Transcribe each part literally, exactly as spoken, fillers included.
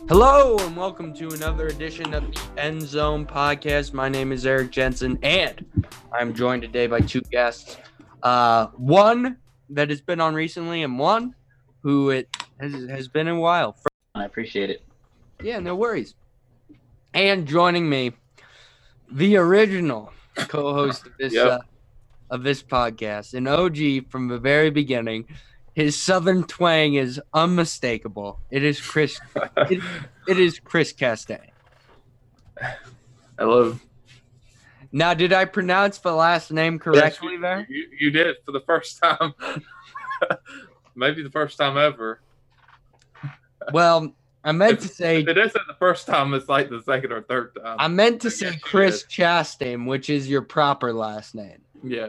Hello and welcome to another edition of the End Zone Podcast. My name is Eric Jensen and I'm joined today by two guests. Uh, one that has been on recently and one who it has, has been a while. I appreciate it. Yeah, no worries. And joining me, the original co-host of this Yep. uh, of this podcast, an O G from the very beginning. His southern twang is unmistakable. It is Chris. it, it is Chris Castaigne. Hello. Now, did I pronounce the last name correctly Yes, you, there? You, you did it for the first time. Maybe the first time ever. Well, I meant to say. If it isn't the first time, it's like the second or third time. I meant to I say guess you Chris did. Chastain, which is your proper last name. Yeah.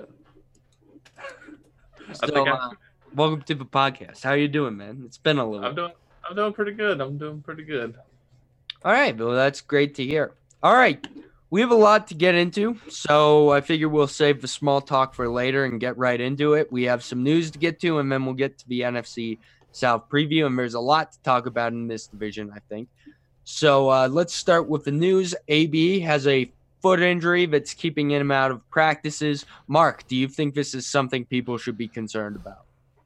So, think I- uh, welcome to the podcast. How you doing, man? It's been a little. I'm doing. I'm doing pretty good. I'm doing pretty good. All right, well, that's great to hear. All right, we have a lot to get into, so I figure we'll save the small talk for later and get right into it. We have some news to get to, and then we'll get to the N F C South preview, and there's a lot to talk about in this division, I think. So uh, let's start with the news. A B has a foot injury that's keeping him out of practices. Mark, do you think this is something people should be concerned about?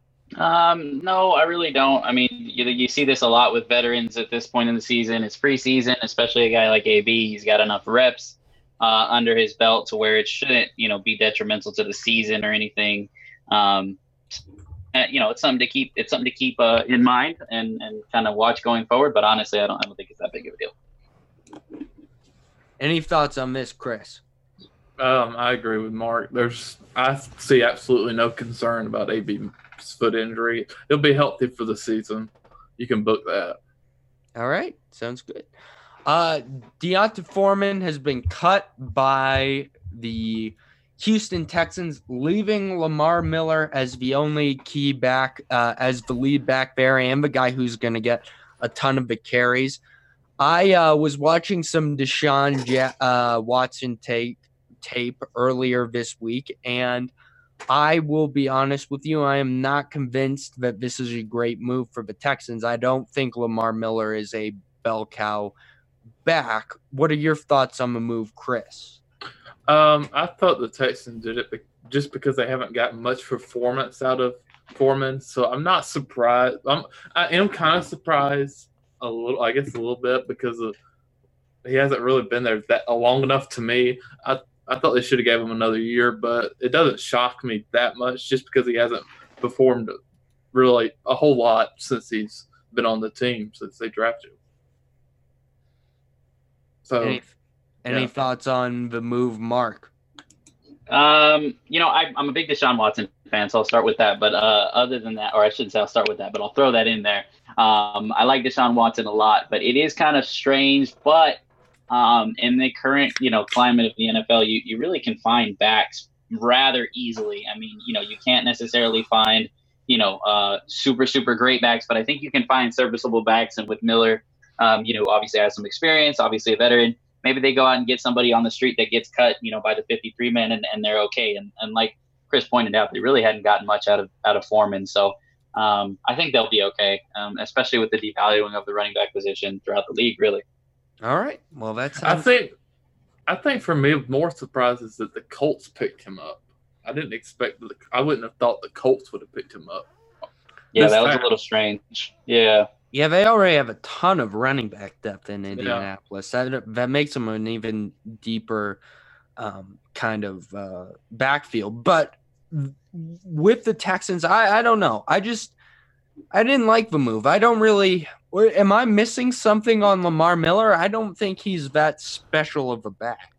Um, no, I really don't. I mean, you, you see this a lot with veterans at this point in the season. It's preseason, especially a guy like A B. He's got enough reps uh, under his belt to where it shouldn't, you know, be detrimental to the season or anything. Um, and, you know, it's something to keep. It's something to keep uh, in mind and, and kind of watch going forward. But honestly, I don't. I don't think it's that big of a deal. Any thoughts on this, Chris? Um, I agree with Mark. There's. I see absolutely no concern about A B's foot injury. He'll be healthy for the season. You can book that. All right. Sounds good. Uh, Deonta Foreman has been cut by the Houston Texans, leaving Lamar Miller as the only key back, uh, as the lead back there and the guy who's going to get a ton of the carries. I uh, was watching some Deshaun ja- uh, Watson tape, tape earlier this week, and I will be honest with you, I am not convinced that this is a great move for the Texans. I don't think Lamar Miller is a bell cow back. What are your thoughts on the move, Chris? Um, I thought the Texans did it be- just because they haven't gotten much performance out of Foreman, so I'm not surprised. I'm, I am kind of surprised a little, I guess a little bit, because of he hasn't really been there that long enough to me. I I thought they should have gave him another year, but it doesn't shock me that much just because he hasn't performed really a whole lot since he's been on the team, since they drafted him. So, Any, any yeah. thoughts on the move, Mark? Um, you know, I, I'm a big Deshaun Watson fan, so I'll start with that. But uh, other than that, or I shouldn't say I'll start with that, but I'll throw that in there. Um, I like Deshaun Watson a lot, but it is kind of strange. But um, in the current, you know, climate of the N F L, you, you really can find backs rather easily. I mean, you know, you can't necessarily find, you know, uh, super, super great backs, but I think you can find serviceable backs. And with Miller, um, you know, obviously has some experience, obviously a veteran. Maybe they go out and get somebody on the street that gets cut, you know, by the fifty-three man, and, and they're okay. And, and like Chris pointed out, they really hadn't gotten much out of out of Foreman. So um, I think they'll be okay, um, especially with the devaluing of the running back position throughout the league, really. All right. Well, that's I think, I think for me, more surprise is that the Colts picked him up. I didn't expect that. I wouldn't have thought the Colts would have picked him up. Yeah, This that was time. a little strange. Yeah. Yeah, they already have a ton of running back depth in Indianapolis. That that makes them an even deeper um, kind of uh, backfield. But with the Texans, I, I don't know. I just I didn't like the move. I don't really – am I missing something on Lamar Miller? I don't think he's that special of a back.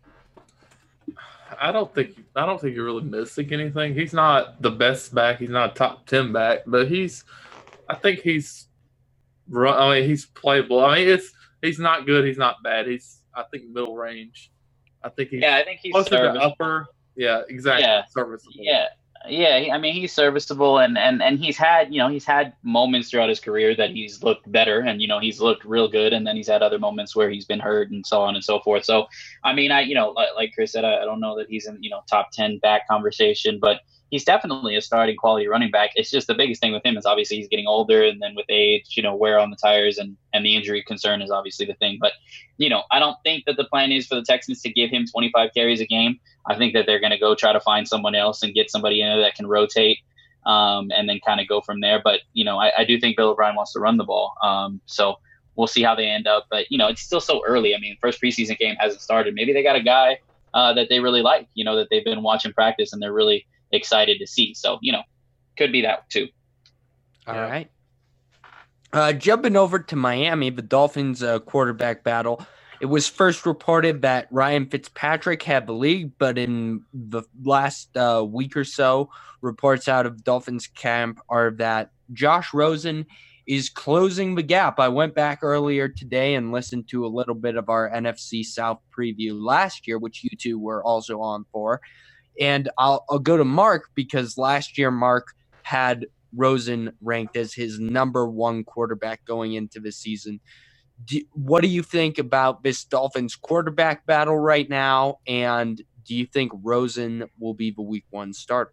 I don't think I don't think you're really missing anything. He's not the best back. He's not a top ten back, but he's. I think he's. I mean, he's playable. I mean, it's he's not good. He's not bad. He's I think middle range. I think he's Yeah, I think he's closer to serviceable. upper. Yeah, exactly. Yeah. Serviceable. Yeah. Yeah, he- I mean he's serviceable, and and and he's had you know he's had moments throughout his career that he's looked better, and you know he's looked real good, and then he's had other moments where he's been hurt and so on and so forth. So I mean I you know like, like Chris said, I, I don't know that he's in you know top ten back conversation, but he's definitely a starting quality running back. It's just the biggest thing with him is obviously he's getting older, and then with age, you know, wear on the tires, and and the injury concern is obviously the thing. But you know I don't think that the plan is for the Texans to give him twenty-five carries a game. I think that they're going to go try to find someone else and get somebody in there that can rotate, um, and then kind of go from there. But, you know, I, I do think Bill O'Brien wants to run the ball. Um, so we'll see how they end up. But, you know, it's still so early. I mean, first preseason game hasn't started. Maybe they got a guy uh, that they really like, you know, that they've been watching practice and they're really excited to see. So, you know, could be that too. All yeah. right. Uh, jumping over to Miami, the Dolphins uh, quarterback battle. It was first reported that Ryan Fitzpatrick had the league, but in the last uh, week or so, reports out of Dolphins camp are that Josh Rosen is closing the gap. I went back earlier today and listened to a little bit of our N F C South preview last year, which you two were also on for. And I'll, I'll go to Mark because last year Mark had Rosen ranked as his number one quarterback going into the season. Do, what do you think about this Dolphins quarterback battle right now? And do you think Rosen will be the week one starter?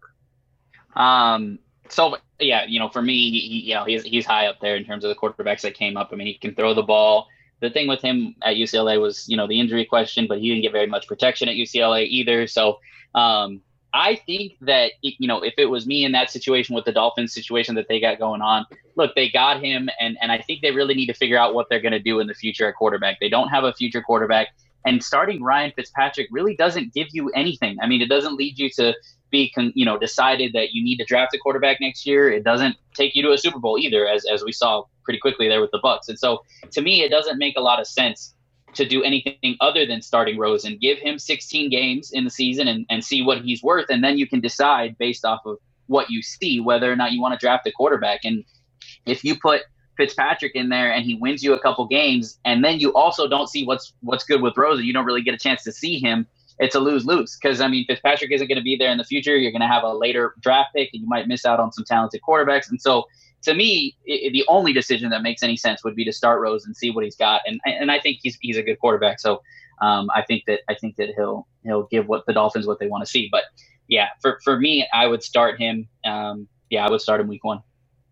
Um, so yeah, you know, for me, he, he, you know, he's, he's high up there in terms of the quarterbacks that came up. I mean, he can throw the ball. The thing with him at U C L A was, you know, the injury question, but he didn't get very much protection at U C L A either. So, um, I think that, you know, if it was me in that situation with the Dolphins situation that they got going on, look, they got him. And, and I think they really need to figure out what they're going to do in the future at quarterback. They don't have a future quarterback. And starting Ryan Fitzpatrick really doesn't give you anything. I mean, it doesn't lead you to be, you know, decided that you need to draft a quarterback next year. It doesn't take you to a Super Bowl either, as, as we saw pretty quickly there with the Bucs. And so to me, it doesn't make a lot of sense to do anything other than starting Rosen. Give him sixteen games in the season and, and see what he's worth. And then you can decide based off of what you see, whether or not you want to draft a quarterback. And if you put Fitzpatrick in there and he wins you a couple games, and then you also don't see what's, what's good with Rosen, you don't really get a chance to see him. It's a lose-lose because, I mean, Fitzpatrick isn't going to be there in the future. You're going to have a later draft pick and you might miss out on some talented quarterbacks. And so to me, it, the only decision that makes any sense would be to start Rosen and see what he's got. And and I think he's he's a good quarterback. So um, I think that I think that he'll he'll give what the Dolphins what they want to see. But yeah, for, for me, I would start him. Um, yeah, I would start him week one.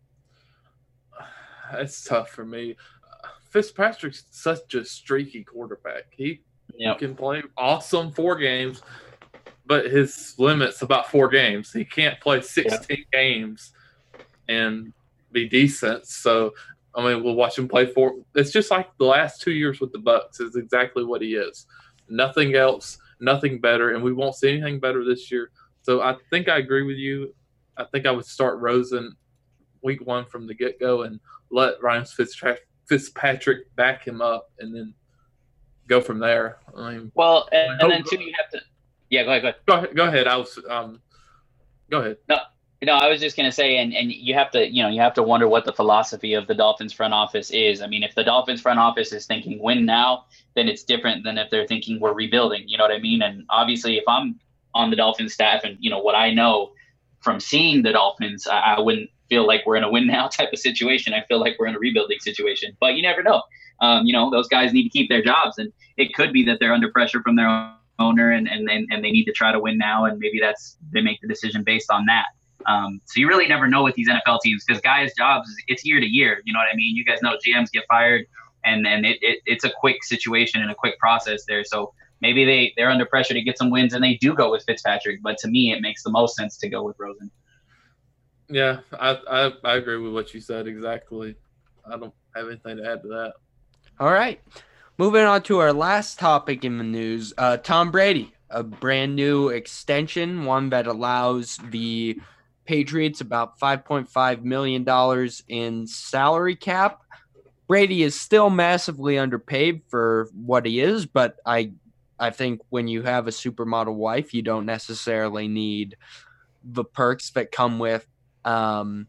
It's tough for me. Fitzpatrick's such a streaky quarterback. He, yep. he can play awesome four games, but his limit's about four games. He can't play sixteen yep. games and be decent. So, I mean, we'll watch him play four. It's just like the last two years with the Bucs is exactly what he is. Nothing else, nothing better, and we won't see anything better this year. So I think I agree with you. I think I would start Rosen week one from the get-go and let Ryan Fitzpatrick, Fitzpatrick back him up and then go from there. I mean, well, and, and then too, you have to – yeah, go ahead, go ahead. Go ahead. Go ahead. I was um, – go ahead. No. No, I was just going to say, and, and you have to, you know, you have to wonder what the philosophy of the Dolphins front office is. I mean, if the Dolphins front office is thinking win now, then it's different than if they're thinking we're rebuilding. You know what I mean? And obviously, if I'm on the Dolphins staff and, you know, what I know from seeing the Dolphins, I, I wouldn't feel like we're in a win now type of situation. I feel like we're in a rebuilding situation. But you never know. Um, you know, those guys need to keep their jobs. And it could be that they're under pressure from their owner and, and, and, and they need to try to win now. And maybe that's they make the decision based on that. Um, so you really never know with these N F L teams because guys' jobs, it's year to year. You know what I mean? You guys know G Ms get fired and, and it, it, it's a quick situation and a quick process there. So maybe they, they're under pressure to get some wins and they do go with Fitzpatrick. But to me, it makes the most sense to go with Rosen. Yeah, I, I, I agree with what you said exactly. I don't have anything to add to that. All right. Moving on to our last topic in the news, uh, Tom Brady, a brand new extension, one that allows the Patriots about five point five million dollars in salary cap. Brady is still massively underpaid for what he is, but I I think when you have a supermodel wife, you don't necessarily need the perks that come with um,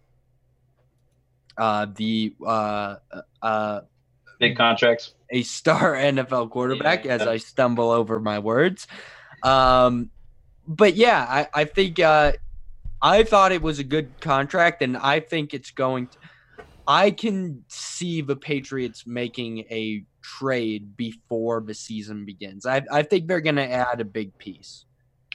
uh, the uh, uh, big contracts. A star N F L quarterback, yeah. As I stumble over my words. Um, but, yeah, I, I think uh, – I thought it was a good contract, and I think it's going to – I can see the Patriots making a trade before the season begins. I, I think they're going to add a big piece.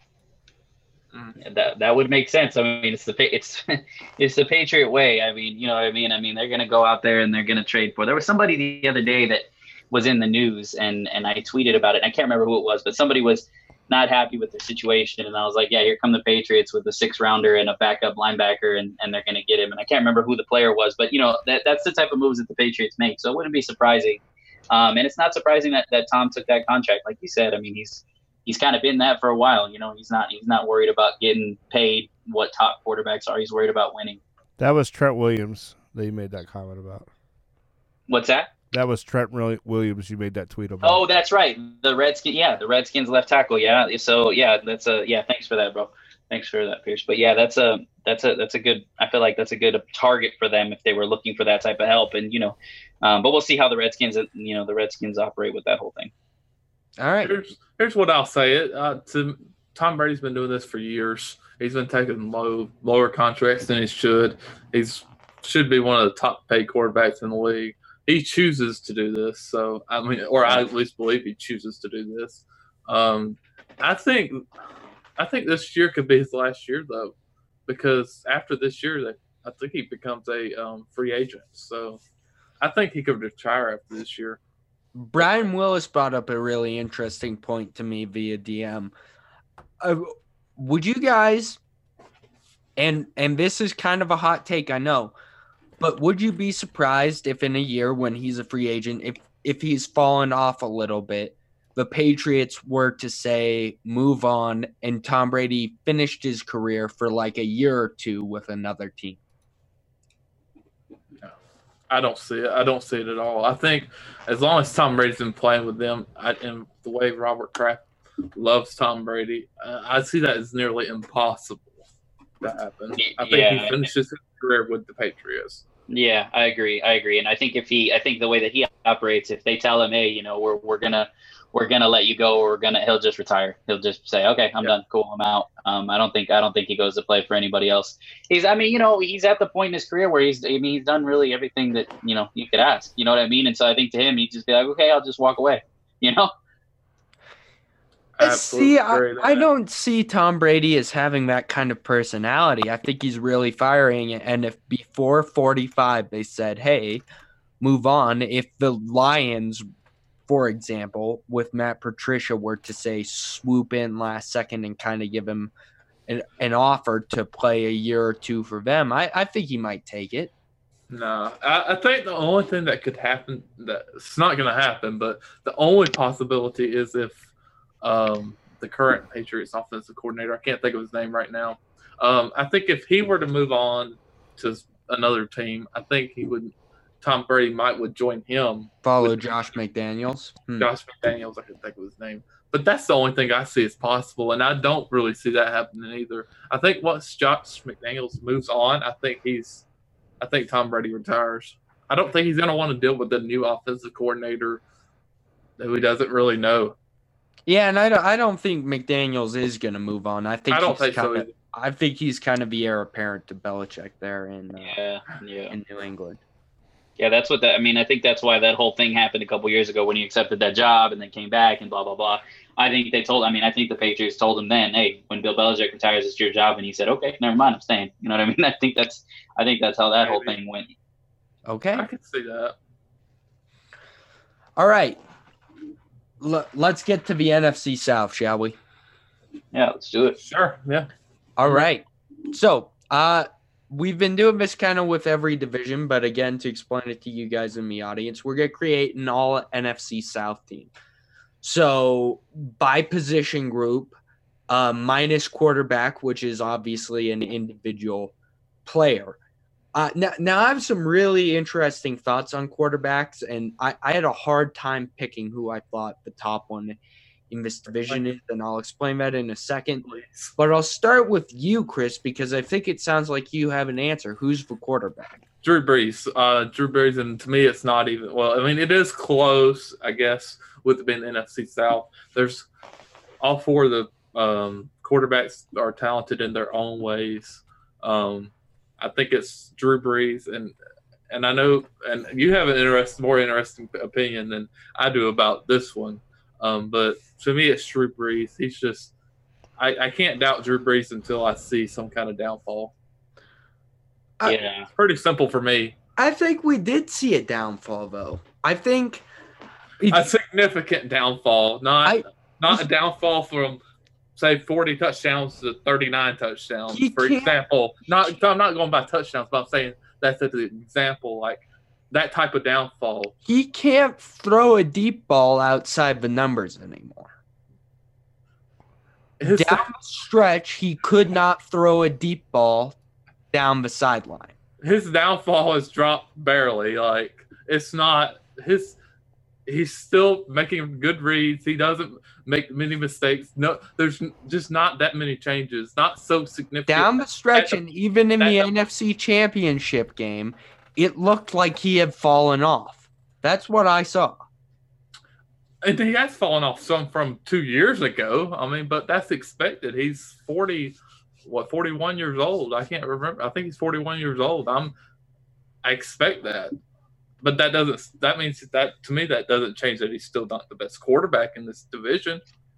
That that would make sense. I mean, it's the it's it's the Patriot way. I mean, you know what I mean? I mean, they're going to go out there and they're going to trade for – there was somebody the other day that was in the news, and, and I tweeted about it. I can't remember who it was, but somebody was – not happy with the situation, and I was like, yeah, here come the Patriots with a six rounder and a backup linebacker, and, and they're going to get him. And I can't remember who the player was, but you know that that's the type of moves that the Patriots make, so it wouldn't be surprising. Um, and it's not surprising that, that Tom took that contract, like you said. I mean, he's he's kind of been that for a while. You know, he's not he's not worried about getting paid what top quarterbacks are. He's worried about winning. That was Trent Williams that you made that comment about. What's that? That was Trent Williams. You made that tweet about. Oh, that's right. The Redskins. Yeah, the Redskins left tackle. Yeah. So yeah, that's a yeah. Thanks for that, bro. Thanks for that, Pierce. But yeah, that's a that's a that's a good. I feel like that's a good target for them if they were looking for that type of help. And you know, um, but we'll see how the Redskins. You know, the Redskins operate with that whole thing. All right. Here's, here's what I'll say. It uh, to Tom Brady's been doing this for years. He's been taking low lower contracts than he should. He's should be one of the top paid quarterbacks in the league. He chooses to do this, so I mean, or I at least believe he chooses to do this. Um, I think, I think this year could be his last year though, because after this year, that I think he becomes a um, free agent. So I think he could retire after this year. Brian Willis brought up a really interesting point to me via D M. Uh, would you guys, and and this is kind of a hot take, I know. But would you be surprised if in a year when he's a free agent, if if he's fallen off a little bit, the Patriots were to say move on and Tom Brady finished his career for like a year or two with another team? No, I don't see it. I don't see it at all. I think as long as Tom Brady's been playing with them, I, and the way Robert Kraft loves Tom Brady, uh, I see that as nearly impossible to happen. I think yeah. he finishes his career with the Patriots. Yeah, I agree. I agree. And I think if he, I think the way that he operates, if they tell him, hey, you know, we're we're gonna we're gonna let you go, or we're gonna, he'll just retire. He'll just say, okay, I'm yeah. done. Cool, I'm out. Um, I don't think I don't think he goes to play for anybody else. He's, I mean, you know, he's at the point in his career where he's, I mean, he's done really everything that you know you could ask. You know what I mean? And so I think to him, he'd just be like, okay, I'll just walk away. You know. See, I, I don't see Tom Brady as having that kind of personality. I think he's really firing. And if before forty-five they said, hey, move on, if the Lions, for example, with Matt Patricia were to say swoop in last second and kind of give him an, an offer to play a year or two for them, I, I think he might take it. No, I, I think the only thing that could happen, that it's not going to happen, but the only possibility is if Um, the current Patriots offensive coordinator, I can't think of his name right now. Um, I think if he were to move on to another team, I think he would. Tom Brady might would join him. Follow Josh McDaniels. Hmm. Josh McDaniels, I can't think of his name, but that's the only thing I see as possible, and I don't really see that happening either. I think once Josh McDaniels moves on, I think he's, I think Tom Brady retires. I don't think he's going to want to deal with the new offensive coordinator who he doesn't really know. Yeah, and I don't, I don't think McDaniels is going to move on. I think I don't he's think kinda, so either. I think he's kind of the heir apparent to Belichick there in uh, yeah, yeah. in New England. Yeah, that's what that. I mean, I think that's why that whole thing happened a couple years ago when he accepted that job and then came back and blah blah blah. I think they told. I mean, I think the Patriots told him then, hey, when Bill Belichick retires, it's your job, and he said, okay, never mind, I'm staying. You know what I mean? I think that's. I think that's how that Maybe. whole thing went. Okay, I can see that. All right. L- let's get to the N F C South, shall we? Yeah, let's do it. Sure, yeah. All right. So, uh, we've been doing this kind of with every division, but again, to explain it to you guys in the audience, we're going to create an all N F C South team. So, by position group, uh, minus quarterback, which is obviously an individual player. Uh, now, now, I have some really interesting thoughts on quarterbacks, and I, I had a hard time picking who I thought the top one in this division is, and I'll explain that in a second. Please. But I'll start with you, Chris, because I think it sounds like you have an answer. Who's the quarterback? Drew Brees. Uh, Drew Brees, and to me, it's not even – well, I mean, it is close, I guess, with it being N F C South. There's – all four of the um, quarterbacks are talented in their own ways. Um, I think it's Drew Brees, and and I know, and you have an interest, more interesting opinion than I do about this one. Um, but to me, it's Drew Brees. He's just, I, I can't doubt Drew Brees until I see some kind of downfall. I, yeah, it's pretty simple for me. I think we did see a downfall, though. I think a significant downfall, not I, not a downfall from say forty touchdowns to thirty-nine touchdowns. He For can't- example, not I'm not going by touchdowns, but I'm saying that's an example, like that type of downfall. He can't throw a deep ball outside the numbers anymore. His, Down the stretch, he could not throw a deep ball down the sideline. his downfall has dropped barely. Like it's not his. He's still making good reads. He doesn't make many mistakes. No, there's just not that many changes. Not so significant. Down the stretch, That- and even in that- the N F C Championship game, it looked like he had fallen off. That's what I saw. And he has fallen off some from two years ago. I mean, but that's expected. He's forty, what, forty-one years old. I can't remember. I think he's forty-one years old. I'm, I expect that. But that doesn't, that means that, to me, that doesn't change that he's still not the best quarterback in this division.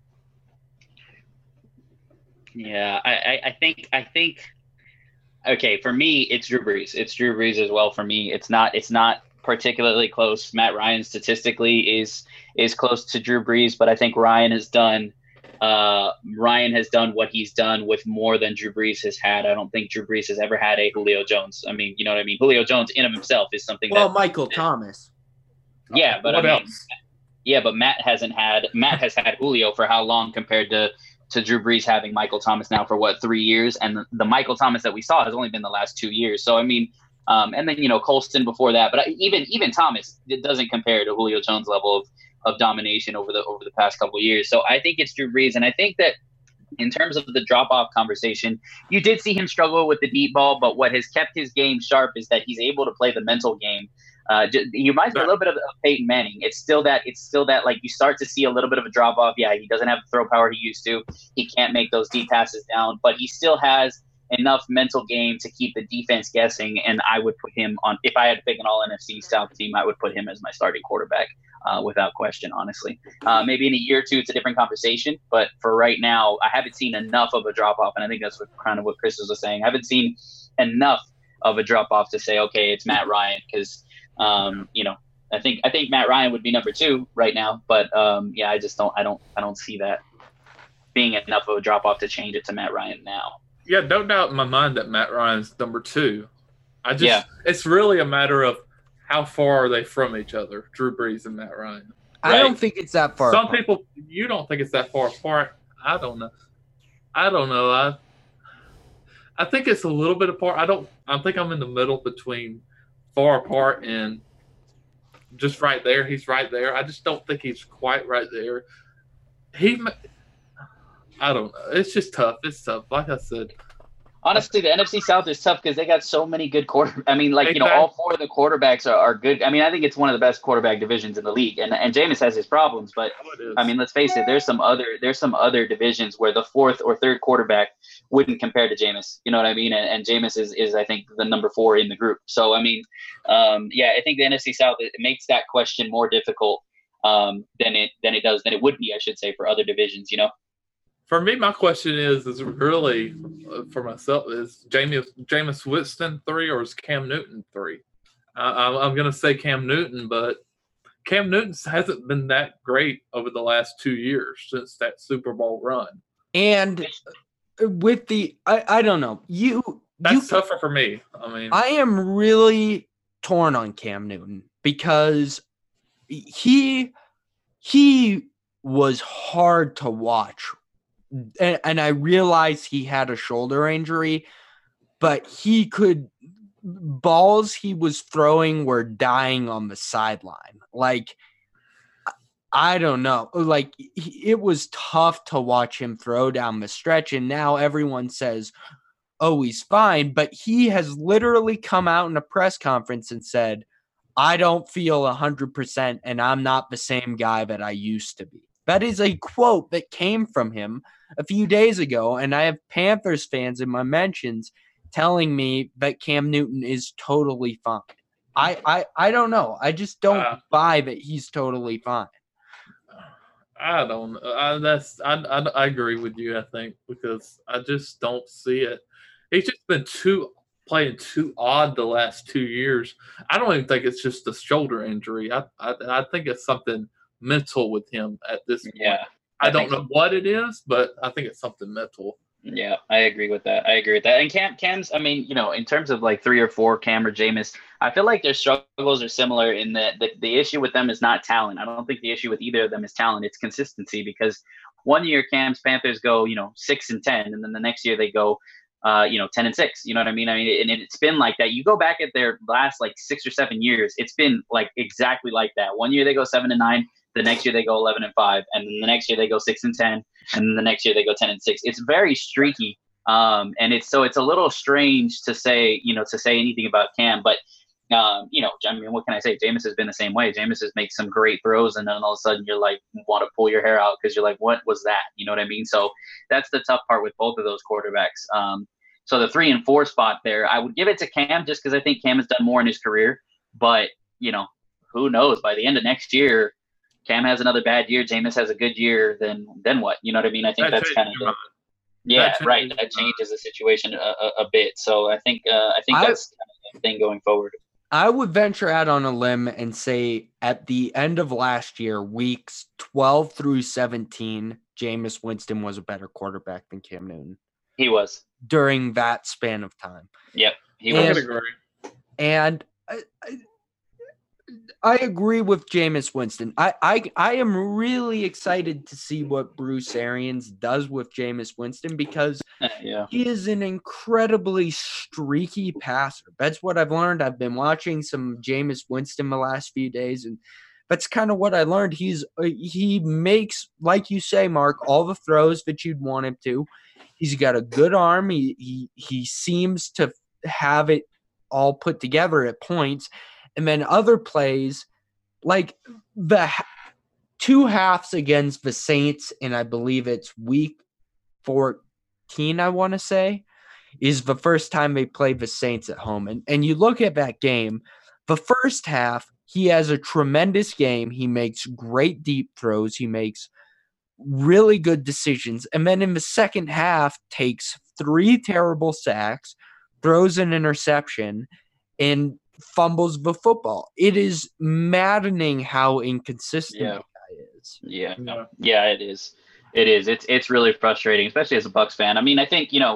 yeah. I, I, I think I think. Okay, for me, it's Drew Brees. It's Drew Brees as well. For me, it's not. It's not particularly close. Matt Ryan statistically is is close to Drew Brees, but I think Ryan has done. Uh, Ryan has done what he's done with more than Drew Brees has had. I don't think Drew Brees has ever had a Julio Jones. I mean, you know what I mean? Julio Jones in of himself is something Well, that. Michael Thomas. Yeah, but what I mean, else? yeah, but Matt hasn't had. Matt has had Julio for how long compared to to Drew Brees having Michael Thomas now for what, three years, and the, the Michael Thomas that we saw has only been the last two years. So I mean, um, and then you know Colston before that, but I, even even Thomas, it doesn't compare to Julio Jones' level of of domination over the over the past couple of years. So I think it's Drew Brees, and I think that in terms of the drop off conversation, you did see him struggle with the deep ball, but what has kept his game sharp is that he's able to play the mental game. Uh, he reminds me a little bit of, of Peyton Manning. It's still that it's still that like you start to see a little bit of a drop off. Yeah, he doesn't have the throw power he used to. He can't make those deep passes down, but he still has enough mental game to keep the defense guessing. And I would put him on, if I had to pick an all N F C South team, I would put him as my starting quarterback uh, without question, honestly. Uh, maybe in a year or two, it's a different conversation. But for right now, I haven't seen enough of a drop off. And I think that's what kind of what Chris was saying. I haven't seen enough of a drop off to say, okay, it's Matt Ryan. Because, um, you know, I think I think Matt Ryan would be number two right now. But um, yeah, I just don't I don't I don't see that being enough of a drop off to change it to Matt Ryan now. Yeah, no doubt in my mind that Matt Ryan's number two. I just, Yeah. it's really a matter of how far are they from each other, Drew Brees and Matt Ryan. I Right. don't think it's that far. Some apart. people, you don't think it's that far apart. I don't know. I don't know. I, I think it's a little bit apart. I don't. I think I'm in the middle between far apart and just right there. He's right there. I just don't think he's quite right there. He. ma- I don't know. It's just tough. It's tough. Like I said, Honestly, the N F C South is tough because they got so many good quarter. I mean, like you know, all four of the quarterbacks are, are good. I mean, I think it's one of the best quarterback divisions in the league, and and Jameis has his problems, but I mean, let's face it. There's some other there's some other divisions where the fourth or third quarterback wouldn't compare to Jameis. You know what I mean? And, and Jameis is, is I think the number four in the group. So I mean, um, yeah, I think the N F C South, it makes that question more difficult um, than it than it does than it would be, I should say, for other divisions. You know. for me, my question is is really uh, for myself is Jameis Jameis Winston three or is Cam Newton three? I, I'm, I'm going to say Cam Newton, but Cam Newton hasn't been that great over the last two years since that Super Bowl run. And with the, I, I don't know, you, That's you, tougher for me. I mean, I am really torn on Cam Newton because he, he was hard to watch. And, and I realize he had a shoulder injury, but he could, balls he was throwing were dying on the sideline. Like, I don't know. Like, it was tough to watch him throw down the stretch, and now everyone says, oh, he's fine. But he has literally come out in a press conference and said, I don't feel one hundred percent, and I'm not the same guy that I used to be. That is a quote that came from him a few days ago, and I have Panthers fans in my mentions telling me that Cam Newton is totally fine. I I, I don't know. I just don't Uh, buy that he's totally fine. I don't. I, that's. I, I. I agree with you. I think because I just don't see it. He's just been too playing too odd the last two years. I don't even think it's just a shoulder injury. I. I, I think it's something mental with him at this point. Yeah, I, I don't think know so. what it is, but I think it's something mental. Yeah, I agree with that. I agree with that. And Cam, Cam's, I mean, you know, in terms of like three or four, Cam or Jameis, I feel like their struggles are similar in that the, the issue with them is not talent. I don't think the issue with either of them is talent. It's consistency because one year Cam's Panthers go, you know, six and ten, and then the next year they go, uh, you know, ten and six. You know what I mean? I mean, and it's been like that. You go back at their last like six or seven years, it's been like exactly like that. One year they go seven and nine. The next year they go eleven and five, and then the next year they go six and ten, and then the next year they go ten and six. It's very streaky, um, and it's so it's a little strange to say, you know, to say anything about Cam. But um, you know, I mean, what can I say? Jameis has been the same way. Jameis has made some great throws, and then all of a sudden you're like, want to pull your hair out because you're like, what was that? You know what I mean? So that's the tough part with both of those quarterbacks. Um, so the three and four spot there, I would give it to Cam just because I think Cam has done more in his career. But you know, who knows? By the end of next year, Cam has another bad year, Jameis has a good year, then then what? You know what I mean? I think That that's kind of the, yeah, That right. changes That your mind. changes the situation a, a, a bit. So I think uh, I think I- that's kind of the thing going forward. I would venture out on a limb and say at the end of last year, weeks twelve through seventeen, Jameis Winston was a better quarterback than Cam Newton He was. during that span of time. Yep. He I And- would was. agree. And I, I, I agree with Jameis Winston. I, I I am really excited to see what Bruce Arians does with Jameis Winston because Uh, yeah. he is an incredibly streaky passer. That's what I've learned. I've been watching some Jameis Winston the last few days, and that's kind of what I learned. He's uh, he makes, like you say, Mark, all the throws that you'd want him to. He's got a good arm. He he he seems to have it all put together at points. And then other plays, like the ha- two halves against the Saints, and I believe it's week fourteen, I want to say, is the first time they played the Saints at home. And, and you look at that game, the first half, he has a tremendous game. He makes great deep throws. He makes really good decisions. And then in the second half, takes three terrible sacks, throws an interception, and fumbles the football. It is maddening how inconsistent Yeah. the guy is. Yeah. Yeah. Yeah, it is. It is. It's it's really frustrating, especially as a Bucs fan. I mean, I think, you know,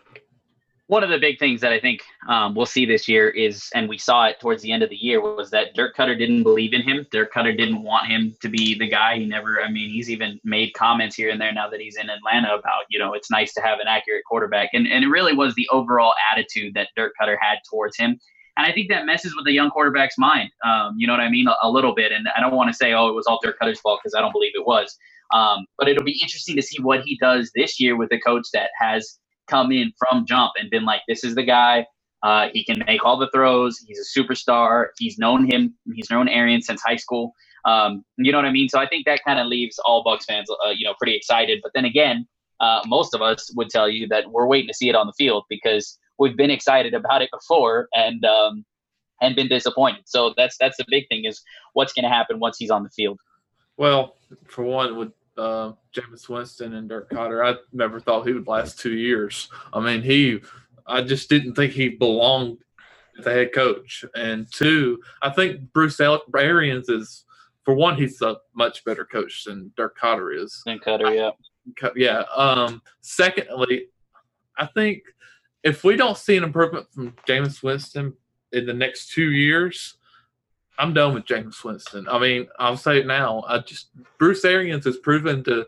one of the big things that I think um, we'll see this year is, and we saw it towards the end of the year, was that Dirk Cutter didn't believe in him. Dirk Cutter didn't want him to be the guy. He never, I mean, he's even made comments here and there now that he's in Atlanta about, you know, it's nice to have an accurate quarterback. And, and it really was the overall attitude that Dirk Cutter had towards him. And I think that messes with a young quarterback's mind. Um, you know what I mean? A, a little bit. And I don't want to say, oh, it was all Dirk Cutter's fault, because I don't believe it was. Um, but it'll be interesting to see what he does this year with a coach that has come in from jump and been like, this is the guy. Uh, he can make all the throws. He's a superstar. He's known him. He's known Arians since high school. Um, you know what I mean? So I think that kind of leaves all Bucs fans, uh, you know, pretty excited. But then again, uh, most of us would tell you that we're waiting to see it on the field because we've been excited about it before and um, and been disappointed. So that's that's the big thing, is what's going to happen once he's on the field. Well, for one, with uh, Jameis Winston and Dirk Cotter, I never thought he would last two years. I mean, he, I just didn't think he belonged as a head coach. And two, I think Bruce Arians is, for one, he's a much better coach than Dirk Cotter is. And Cutter, yeah. Yeah. Um, secondly, I think if we don't see an improvement from Jameis Winston in the next two years, I'm done with Jameis Winston. I mean, I'll say it now. I just Bruce Arians has proven to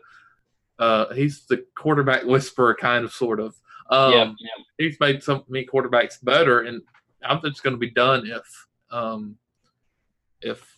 uh, he's the quarterback whisperer, kind of, sort of. Um, yeah, yeah. He's made some me quarterbacks better, and I'm just going to be done if um, if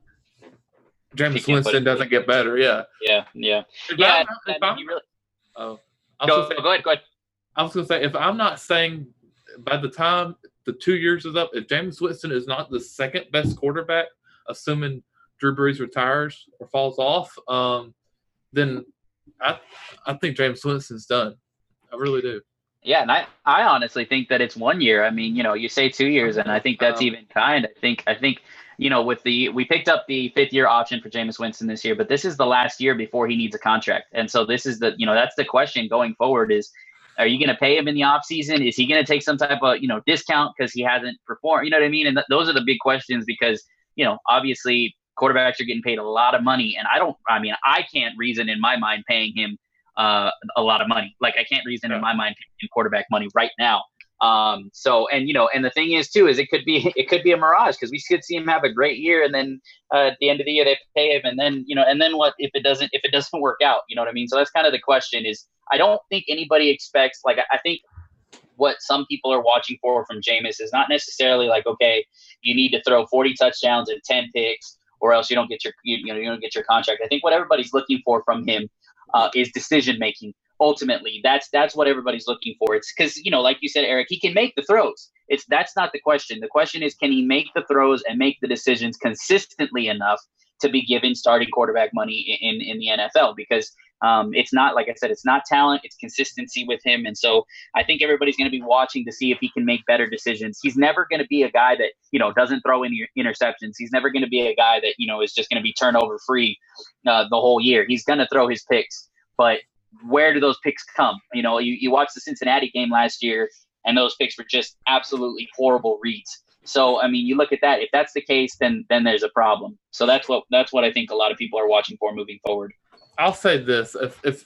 Jameis Winston doesn't get better. Yeah, yeah, yeah. If Yeah, I'm- if and I'm- he really, oh, I was go, gonna say- go ahead, go ahead. I was going to say, if I'm not saying by the time the two years is up, if Jameis Winston is not the second best quarterback, assuming Drew Brees retires or falls off, um, then I I think Jameis Winston's done. I really do. Yeah, and I, I honestly think that it's one year. I mean, you know, you say two years, and I think that's Um, even kind. I think I think you know, with the we picked up the fifth year option for Jameis Winston this year, but this is the last year before he needs a contract, and so this is the you know that's the question going forward is. Are you going to pay him in the offseason? Is he going to take some type of, you know, discount because he hasn't performed? You know what I mean? And th- those are the big questions because, you know, obviously quarterbacks are getting paid a lot of money. And I don't, I mean, I can't reason in my mind paying him uh, a lot of money. Like I can't reason yeah. in my mind paying him quarterback money right now. Um, so, and, you know, and the thing is too, is it could be, it could be a mirage because we could see him have a great year. And then uh, at the end of the year, they pay him. And then, you know, and then what if it doesn't, if it doesn't work out, you know what I mean? So that's kind of the question is, I don't think anybody expects, like, I think what some people are watching for from Jameis is not necessarily like, okay, you need to throw forty touchdowns and ten picks or else you don't get your, you, you know, you don't get your contract. I think what everybody's looking for from him uh, is decision-making. Ultimately, that's, that's what everybody's looking for. It's because, you know, like you said, Eric, he can make the throws. It's, that's not the question. The question is, can he make the throws and make the decisions consistently enough to be given starting quarterback money in, in the N F L? Because um, it's not, like I said, it's not talent, it's consistency with him. And so I think everybody's going to be watching to see if he can make better decisions. He's never going to be a guy that, you know, doesn't throw any interceptions. He's never going to be a guy that, you know, is just going to be turnover free uh, the whole year. He's going to throw his picks, but where do those picks come? You know, you, you watched the Cincinnati game last year and those picks were just absolutely horrible reads. So, I mean, you look at that, if that's the case, then, then there's a problem. So that's what, that's what I think a lot of people are watching for moving forward. I'll say this: if, if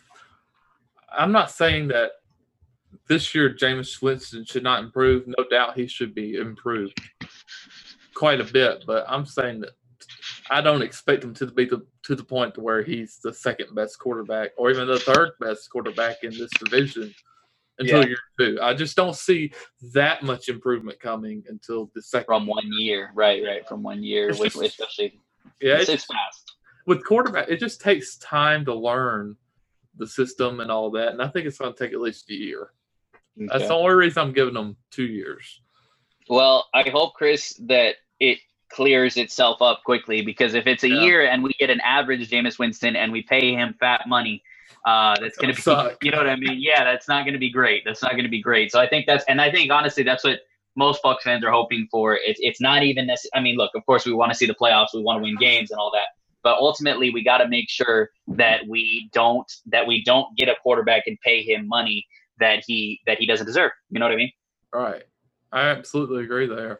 I'm not saying that this year Jameis Winston should not improve, no doubt he should be improved quite a bit. But I'm saying that I don't expect him to be the, to the point to where he's the second best quarterback or even the third best quarterback in this division until Yeah. year two. I just don't see that much improvement coming until the second From one year, right, right, from one year, It's with, just- especially yeah, it's, it's, it's fast. with quarterback, it just takes time to learn the system and all that, and I think it's going to take at least a year. Okay. That's the only reason I'm giving them two years. Well, I hope, Chris, that it clears itself up quickly because if it's a Yeah. year and we get an average Jameis Winston and we pay him fat money, uh, that's going to be, suck. you know what I mean? Yeah, that's not going to be great. That's not going to be great. So I think that's, and I think honestly, that's what most Bucs fans are hoping for. It's it's not even this. I mean, look, of course, we want to see the playoffs, we want to win games and all that, but ultimately, we got to make sure that we don't that we don't get a quarterback and pay him money that he that he doesn't deserve. You know what I mean? Right. I absolutely agree there.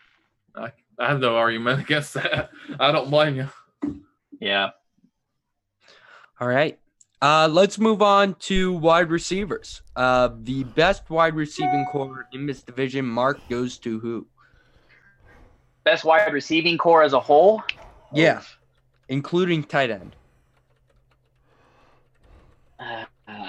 I, I have no argument against that. I don't blame you. Yeah. All right. Uh, let's move on to wide receivers. Uh, the best wide receiving core in this division, Mark, goes to who? Best wide receiving core as a whole? Yeah, including tight end. Uh,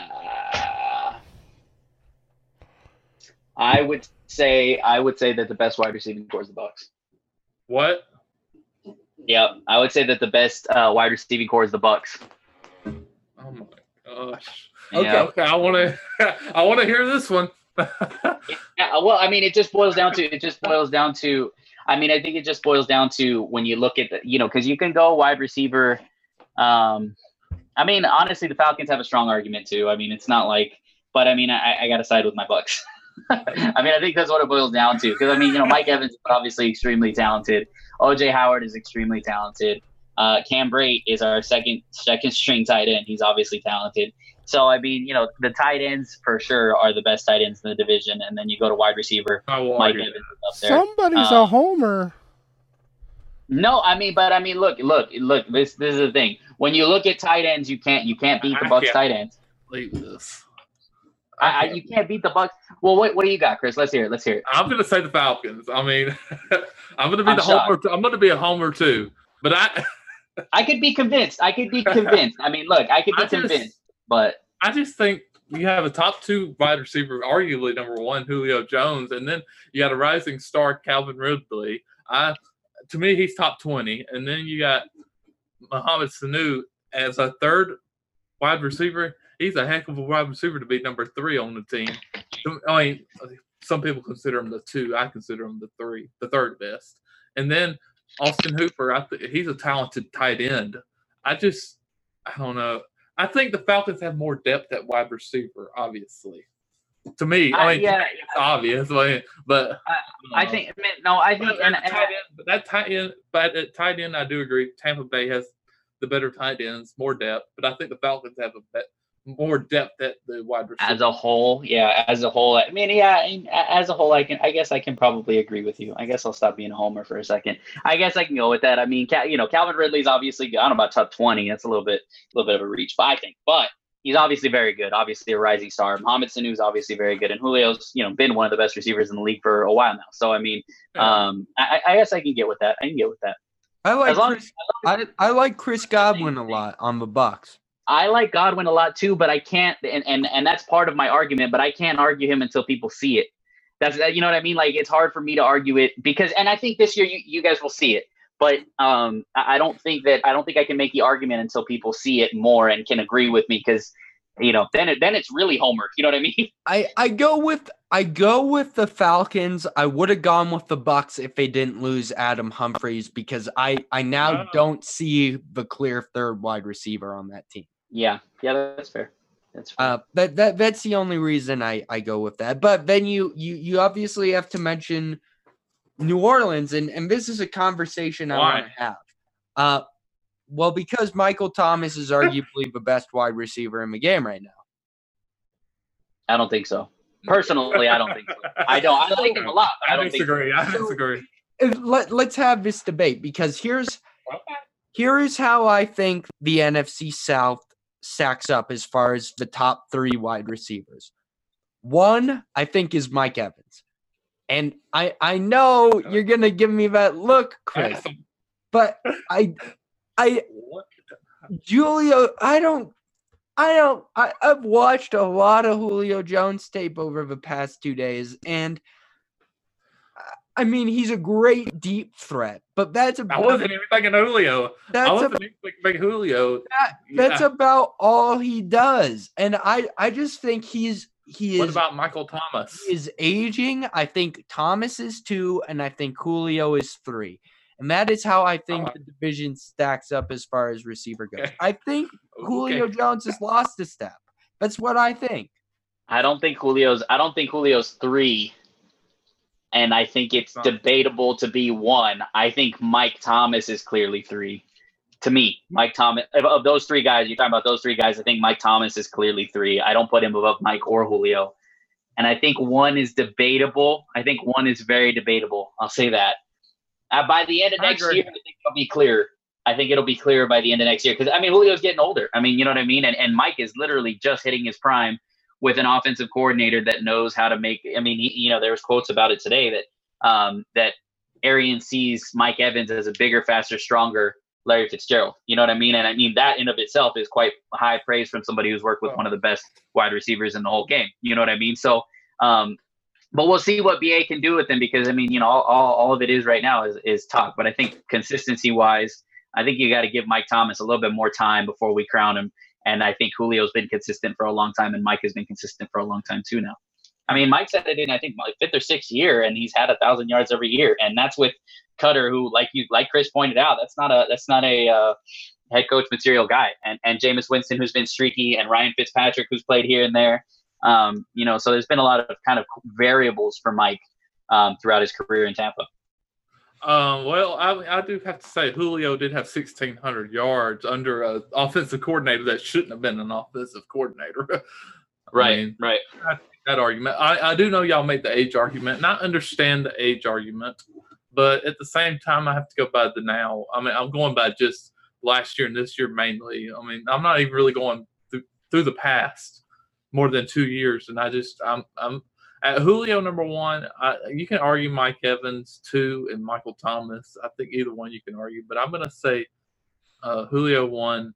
I would say I would say that the best wide receiving core is the Bucs. What? Yeah, I would say that the best uh, wide receiving core is the Bucs. Oh my gosh. Okay. Okay, okay. I want to. I want to hear this one. Yeah, well, I mean, it just boils down to it just boils down to. I mean, I think it just boils down to when you look at the, you know, because you can go wide receiver. Um, I mean, honestly, the Falcons have a strong argument too. I mean, it's not like, but I mean, I, I got to side with my Bucs. I mean, I think that's what it boils down to. Because I mean, you know, Mike Evans is obviously extremely talented. O J Howard is extremely talented. Uh, Cam Brate is our second second string tight end. He's obviously talented. So I mean, you know, the tight ends for sure are the best tight ends in the division, and then you go to wide receiver. I will Mike argue. Evans is up there. Somebody's Um, a homer. No, I mean, but I mean, look, look, look. This this is the thing. When you look at tight ends, you can't you can't beat the I Bucs can't. tight ends. Leave this. I, I, can't. you can't beat the Bucs. Well, what what do you got, Chris? Let's hear it. Let's hear it. I'm going to say the Falcons. I mean, I'm going to be I'm the shocked. homer. I'm going to be a homer too. But I, I could be convinced. I could be convinced. I mean, look, I could be I just- convinced, but I just think you have a top two wide receiver, arguably number one, Julio Jones, and then you got a rising star, Calvin Ridley. I, to me, he's top twenty, and then you got Mohamed Sanu as a third wide receiver. He's a heck of a wide receiver to be number three on the team. I mean, some people consider him the two. I consider him the three, the third best. And then Austin Hooper, I th- he's a talented tight end. I just, I don't know. I think the Falcons have more depth at wide receiver, obviously. To me, Uh, I mean, yeah, it's obvious, I mean, but I think I mean, no, I think But and, that and tight end, but that tight end, but at tight end, I do agree. Tampa Bay has the better tight ends, more depth, but I think the Falcons have a bet, more depth at the wide receiver. as a whole, yeah, as a whole, I mean, yeah, I- as a whole, I can, I guess, I can probably agree with you. I guess I'll stop being a homer for a second. I guess I can go with that. I mean, Cal- you know, Calvin Ridley's obviously, I don't know about top twenty. That's a little bit, a little bit of a reach, but I think, but he's obviously very good. Obviously a rising star. Mohamed Sanu's obviously very good, and Julio's, you know, been one of the best receivers in the league for a while now. So I mean, Yeah. um, I, I guess I can get with that. I can get with that. I like As long Chris. I, I like Chris Godwin a lot on the Bucks. I like Godwin a lot too, but I can't, and, and and that's part of my argument. But I can't argue him until people see it. That's you know what I mean. Like it's hard for me to argue it because, and I think this year you, you guys will see it. But um, I I don't think that I don't think I can make the argument until people see it more and can agree with me because, you know, then it, then it's really homework. You know what I mean? I, I go with I go with the Falcons. I would have gone with the Bucks if they didn't lose Adam Humphries because I, I now Wow. don't see the clear third wide receiver on that team. Yeah, yeah, that's fair. That's fair. Uh, that that that's the only reason I, I go with that. But then you you you obviously have to mention New Orleans, and, and this is a conversation I Why? want to have. Uh, well, because Michael Thomas is arguably the best wide receiver in the game right now. I don't think so. Personally, I don't think so. I don't. I like him a lot. But I, I don't think so. disagree. I disagree. Uh, Let, let's have this debate because here's here is how I think the N F C South stacks up as far as the top three wide receivers. One, I think, is Mike Evans. And I, I know you're going to give me that look, Chris, but I, I, What? Julio, I don't, I don't, I, I've watched a lot of Julio Jones tape over the past two days, and I mean, he's a great deep threat, but that's I about, wasn't even thinking Julio. that's I about, wasn't even thinking Julio. that, that's Yeah. about all he does. And I, I just think he's, he What is, about Michael Thomas? he is aging. I think Thomas is two, and I think Julio is three. And that is how I think Oh. the division stacks up as far as receiver goes. Okay. I think Julio Okay. Jones has lost a step. That's what I think. I don't think Julio's. I don't think Julio's three, and I think it's Not- debatable to be one. I think Mike Thomas is clearly three. To me, Mike Thomas of, of those three guys, you're talking about those three guys. I think Mike Thomas is clearly three. I don't put him above Mike or Julio, and I think one is debatable. I think one is very debatable. I'll say that. Uh, by the end of I next agree. year, I think it'll be clear. I think it'll be clear by the end of next year because I mean Julio's getting older. I mean, you know what I mean, and and Mike is literally just hitting his prime with an offensive coordinator that knows how to make. I mean, he, you know, there was quotes about it today that um, that Arian sees Mike Evans as a bigger, faster, stronger Larry Fitzgerald. You know what I mean? And I mean that in of itself is quite high praise from somebody who's worked with one of the best wide receivers in the whole game. You know what I mean? So. Um, But we'll see what B A can do with him because, I mean, you know, all, all, all of it is right now is, is talk. But I think consistency-wise, I think you got to give Mike Thomas a little bit more time before we crown him. And I think Julio's been consistent for a long time, and Mike has been consistent for a long time too now. I mean, Mike said it in, I think, like fifth or sixth year, and he's had a thousand yards every year. And that's with Cutter, who, like you, like Chris pointed out, that's not a that's not a uh, head coach material guy. And and Jameis Winston, who's been streaky, and Ryan Fitzpatrick, who's played here and there. Um, you know, so there's been a lot of kind of variables for Mike um, throughout his career in Tampa. Um, well, I, I do have to say Julio did have sixteen hundred yards under an offensive coordinator that shouldn't have been an offensive coordinator. I Right, mean, right. that argument. I, I do know y'all made the age argument, and I understand the age argument, but at the same time, I have to go by the now. I mean, I'm going by just last year and this year mainly. I mean, I'm not even really going through, through the past more than two years, and I just I'm I'm at Julio number one. I, you can argue Mike Evans two and Michael Thomas. I think either one you can argue, but I'm gonna say uh, Julio one.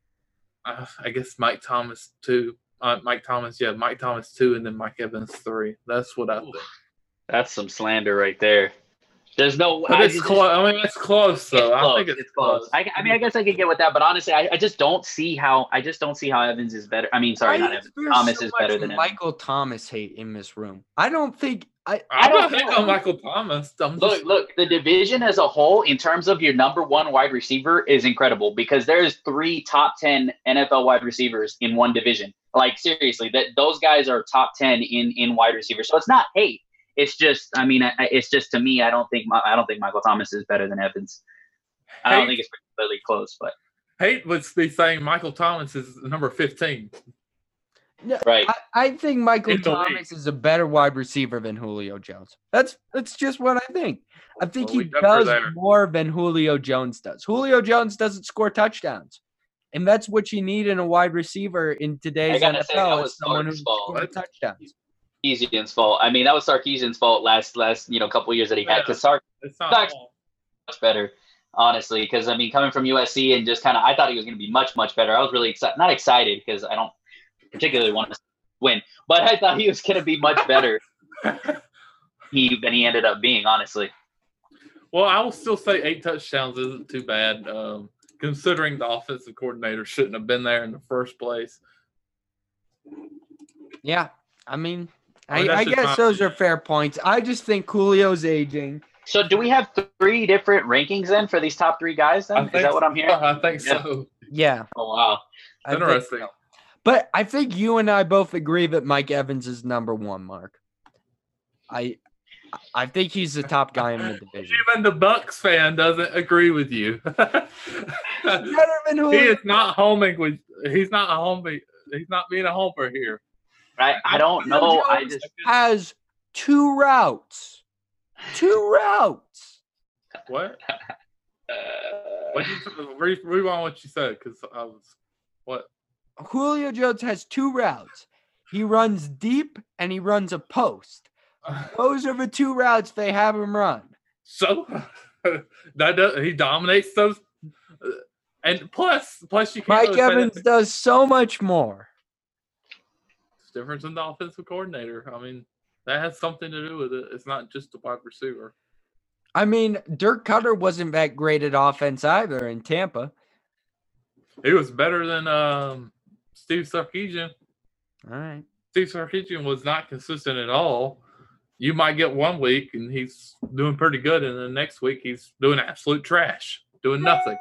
Uh, I guess Mike Thomas two. Uh, Mike Thomas, yeah, Mike Thomas two, and then Mike Evans three. That's what I think. That's some slander right there. There's no. But I it's just- close. I mean, it's close though. It's I close. think it's, It's close. I, I mean, I guess I could get with that, but honestly, I, I just don't see how. I just don't see how Evans is better. I mean, sorry, Why not is Evans. there Thomas so is much better than Evans. Michael Thomas hate in this room. I don't think I, I I'm don't not hating know. on Michael Thomas. I'm Look, just, look, the division as a whole, in terms of your number one wide receiver, is incredible because there's three top ten N F L wide receivers in one division. Like seriously, that those guys are top ten in, in wide receivers. So it's not hate. It's just, I mean, I, it's just to me, I don't think I don't think Michael Thomas is better than Evans. I don't hate, think it's particularly close, but hate would be saying Michael Thomas is number fifteen. no, right. I, I think Michael In the Thomas is a better wide receiver than Julio Jones. That's that's just what I think. I think Well, we he differ does there. more than Julio Jones does. Julio Jones doesn't score touchdowns. And that's what you need in a wide receiver in today's I gotta N F say, that L was is someone who Sark's fault. scores touchdowns. Sarkisian's fault. I mean, that was Sarkisian's fault last last you know couple of years that he had because Sark It's not Sark's all. much better, honestly. Because I mean, coming from U S C and just kind of, I thought he was going to be much much better. I was really excited, not excited because I don't particularly want to win, but I thought he was going to be much better he than he ended up being, honestly. Well, I will still say eight touchdowns isn't too bad, um, considering the offensive coordinator shouldn't have been there in the first place. Yeah, I mean, I mean, I, that's I just guess my those are opinion. fair points. I just think Julio's aging. So, do we have three different rankings then for these top three guys? Then I is think that what I'm hearing? I think Yeah. so. Yeah, Oh wow. I think Interesting. so. But I think you and I both agree that Mike Evans is number one, Mark. I I think he's the top guy in the division. Even the Bucks fan doesn't agree with you. Better than he Julio. is not homing with. He's not a homie. He's not being a homer here. I, I don't know. Julio I Jones just has two routes. Two routes. What? uh, What you re- rewind what you said because I was what? Julio Jones has two routes. He runs deep and he runs a post. Those are the two routes they have him run. So that does, he dominates those, uh, and plus, plus you can't Mike really say Evans that- does so much more. It's difference in the offensive coordinator. I mean, that has something to do with it. It's not just the wide receiver. I mean, Dirk Cutter wasn't that great at offense either in Tampa. He was better than um, Steve Sarkisian. All right. Steve Sarkisian was not consistent at all. You might get one week and he's doing pretty good, and the next week he's doing absolute trash, doing nothing.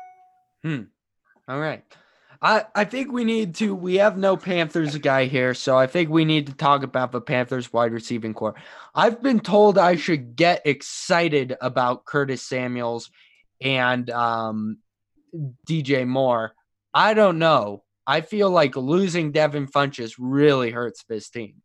All right. I, I think we need to – we have no Panthers guy here, so I think we need to talk about the Panthers wide receiving core. I've been told I should get excited about Curtis Samuels and um, D J Moore. I don't know. I feel like losing Devin Funchess really hurts this team.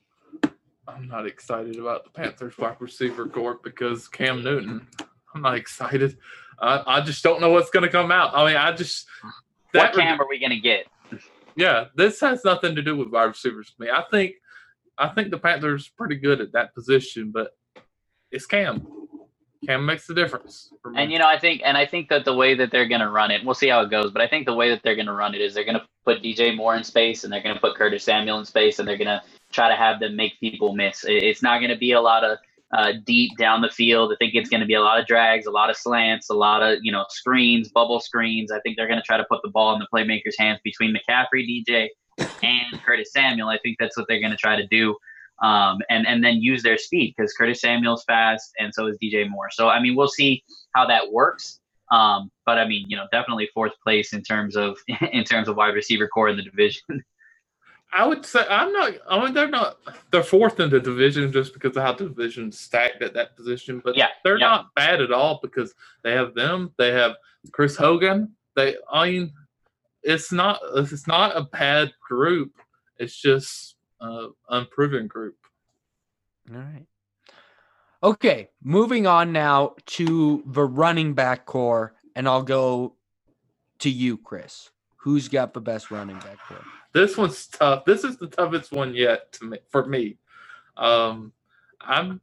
I'm not excited about the Panthers wide receiver corps because Cam Newton. I'm not excited. Uh, I just don't know what's going to come out. I mean, I just what that Cam are we gonna get? yeah, this has nothing to do with wide receivers to me. I think I think the Panthers pretty good at that position, but it's Cam. Cam makes the difference for me. And you know, I think, and I think that the way that they're going to run it, we'll see how it goes. But I think the way that they're going to run it is they're going to put D J Moore in space, and they're going to put Curtis Samuel in space, and they're going to try to have them make people miss. It's not going to be a lot of uh, deep down the field. I think it's going to be a lot of drags, a lot of slants, a lot of you know screens, bubble screens. I think they're going to try to put the ball in the playmakers' hands between McCaffrey, D J, and Curtis Samuel. I think that's what they're going to try to do. Um, and, and then use their speed because Curtis Samuel's fast and so is D J Moore. So, I mean, we'll see how that works. Um, but, I mean, you know, definitely fourth place in terms of in terms of wide receiver core in the division. I would say I'm not. I mean, they're not. They're fourth in the division just because of how the division's stacked at that position. But Yeah, they're yeah. not bad at all because they have them. They have Chris Hogan. They. I mean, it's not. It's not a bad group. It's just uh, unproven group. All right. Okay, moving on now to the running back core, and I'll go to you, Chris. Who's got the best running back core? This one's tough. This is the toughest one yet to me, for me. Um, I'm.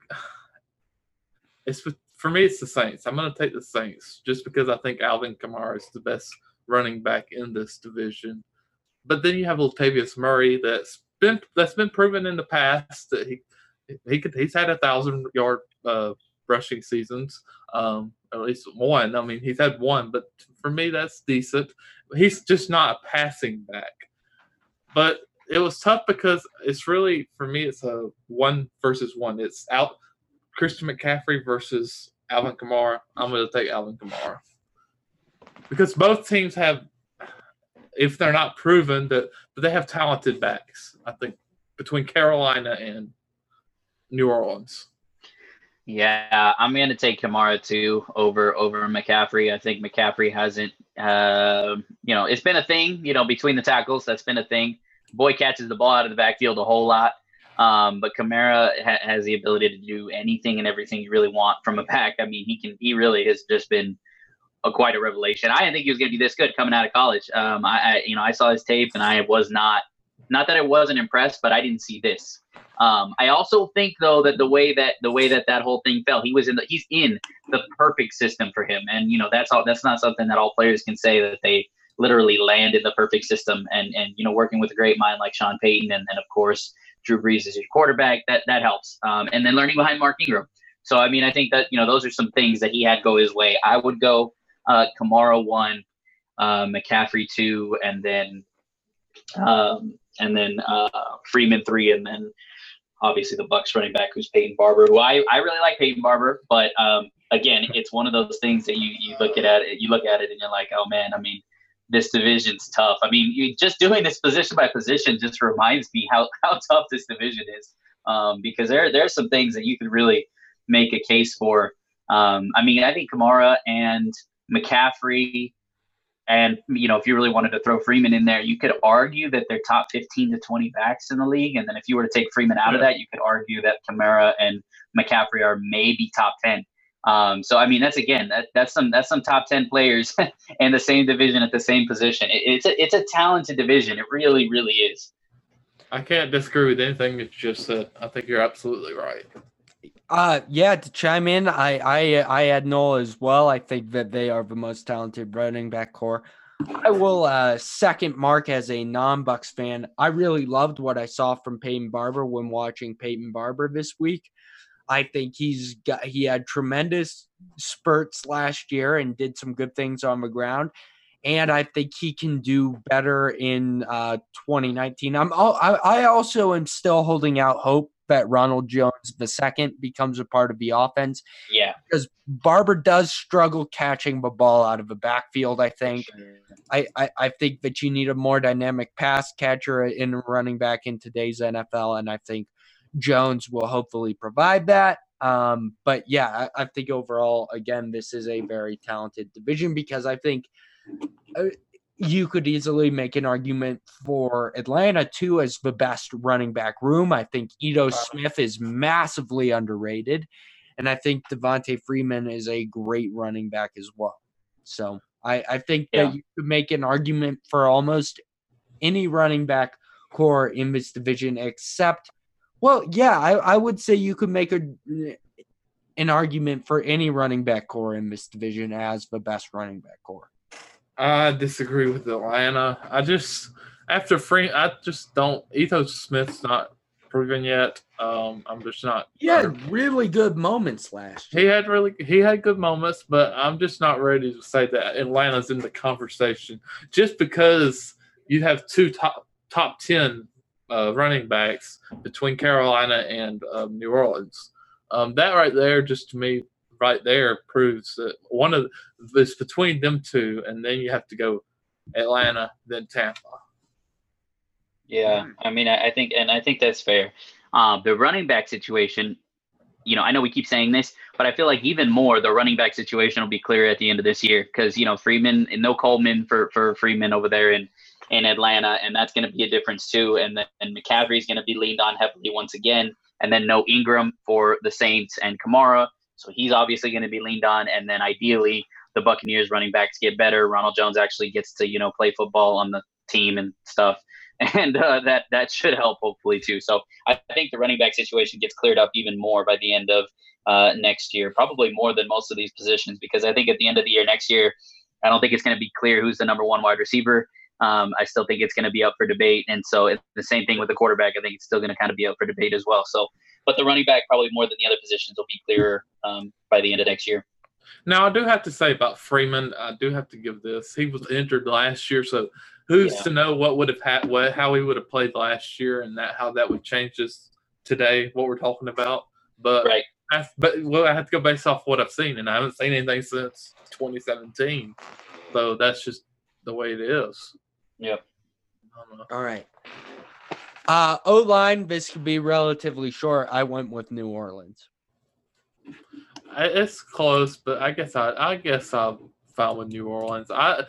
It's for me. It's the Saints. I'm going to take the Saints just because I think Alvin Kamara is the best running back in this division. But then you have Latavius Murray that's been that's been proven in the past that he he could he's had a thousand yard uh, rushing seasons, um, at least one. I mean, he's had one, but for me that's decent. He's just not a passing back. But it was tough because it's really, for me, it's a one versus one. It's out Christian McCaffrey versus Alvin Kamara. I'm going to take Alvin Kamara because both teams have, if they're not proven, that but they have talented backs. I think between Carolina and New Orleans. Yeah, I'm going to take Kamara too over over McCaffrey. I think McCaffrey hasn't, uh, you know, it's been a thing, you know, between the tackles. That's been a thing. Boy catches the ball out of the backfield a whole lot. Um, but Kamara ha- has the ability to do anything and everything you really want from a back. I mean, he can. He really has just been a, quite a revelation. I didn't think he was going to be this good coming out of college. Um, I, I, you know, I saw his tape and I was not, not that I wasn't impressed, but I didn't see this. Um, I also think though that the way that the way that that whole thing fell, he was in the he's in the perfect system for him, and you know that's all. That's not something that all players can say that they literally land in the perfect system. And and you know working with a great mind like Sean Payton, and and of course Drew Brees is your quarterback, that that helps. Um, and then learning behind Mark Ingram. So I mean I think that you know those are some things that he had go his way. I would go uh, Kamara one, uh, McCaffrey two, and then um, and then uh, Freeman three, and then. Obviously, the Bucs running back who's Peyton Barber, who I, I really like Peyton Barber, but um, again, it's one of those things that you, you look at it, you look at it and you're like, oh man, I mean, this division's tough. I mean, you, just doing this position by position just reminds me how, how tough this division is, um, because there there's some things that you could really make a case for. Um, I mean, I think Kamara and McCaffrey. And, you know, if you really wanted to throw Freeman in there, you could argue that they're top fifteen to twenty backs in the league. And then if you were to take Freeman out of that, you could argue that Kamara and McCaffrey are maybe top ten. Um, so, I mean, that's, again, that, that's some that's some top ten players in the same division at the same position. It, it's, a, it's a talented division. It really, really is. I can't disagree with anything that you just said. I think you're absolutely right. Uh, yeah, to chime in, I, I, I add Noel as well. I think that they are the most talented running back core. I will uh, second Mark as a non-Bucks fan. I really loved what I saw from Peyton Barber when watching Peyton Barber this week. I think he's got he had tremendous spurts last year and did some good things on the ground. And I think he can do better in uh, twenty nineteen. I'm all, I, I also am still holding out hope that Ronald Jones the second becomes a part of the offense. Yeah. Because Barber does struggle catching the ball out of the backfield, I think. I, I, I think that you need a more dynamic pass catcher in running back in today's N F L, and I think Jones will hopefully provide that. Um, but, yeah, I, I think overall, again, this is a very talented division because I think uh, – you could easily make an argument for Atlanta, too, as the best running back room. I think Ito Smith is massively underrated, and I think Devontae Freeman is a great running back as well. So I, I think yeah. that you could make an argument for almost any running back core in this division except – well, yeah, I, I would say you could make a an argument for any running back core in this division as the best running back core. I disagree with Atlanta. I just after free, I just don't. Ito Smith's not proven yet. Um, I'm just not. He had really good moments last year. He had really he had good moments, but I'm just not ready to say that Atlanta's in the conversation just because you have two top top ten uh, running backs between Carolina and um, New Orleans. Um, that right there, just to me. Right there proves that one of this between them two, and then you have to go Atlanta, then Tampa. Yeah, I mean, I think, and I think that's fair. Um, the running back situation, you know, I know we keep saying this, but I feel like even more the running back situation will be clear at the end of this year because you know Freeman and no Coleman for for Freeman over there in in Atlanta, and that's going to be a difference too. And then and McCaffrey's going to be leaned on heavily once again, and then no Ingram for the Saints and Kamara. So he's obviously going to be leaned on. And then ideally the Buccaneers running backs get better. Ronald Jones actually gets to, you know, play football on the team and stuff. And uh, that, that should help hopefully too. So I think the running back situation gets cleared up even more by the end of uh, next year, probably more than most of these positions, because I think at the end of the year, next year, I don't think it's going to be clear who's the number one wide receiver. Um, I still think it's going to be up for debate. And so it's the same thing with the quarterback. I think it's still going to kind of be up for debate as well. So, but the running back, probably more than the other positions, will be clearer um, by the end of next year. Now, I do have to say about Freeman, I do have to give this. He was injured last year, so who's Yeah. to know what would have had, what, how he would have played last year, and that how that would change us today, what we're talking about. But Right. I, but well, I have to go based off what I've seen, and I haven't seen anything since twenty seventeen. So that's just the way it is. Yep. I don't know. All right. Uh, O line, this could be relatively short. I went with New Orleans. I, it's close, but I guess I I guess I'll fight with New Orleans. I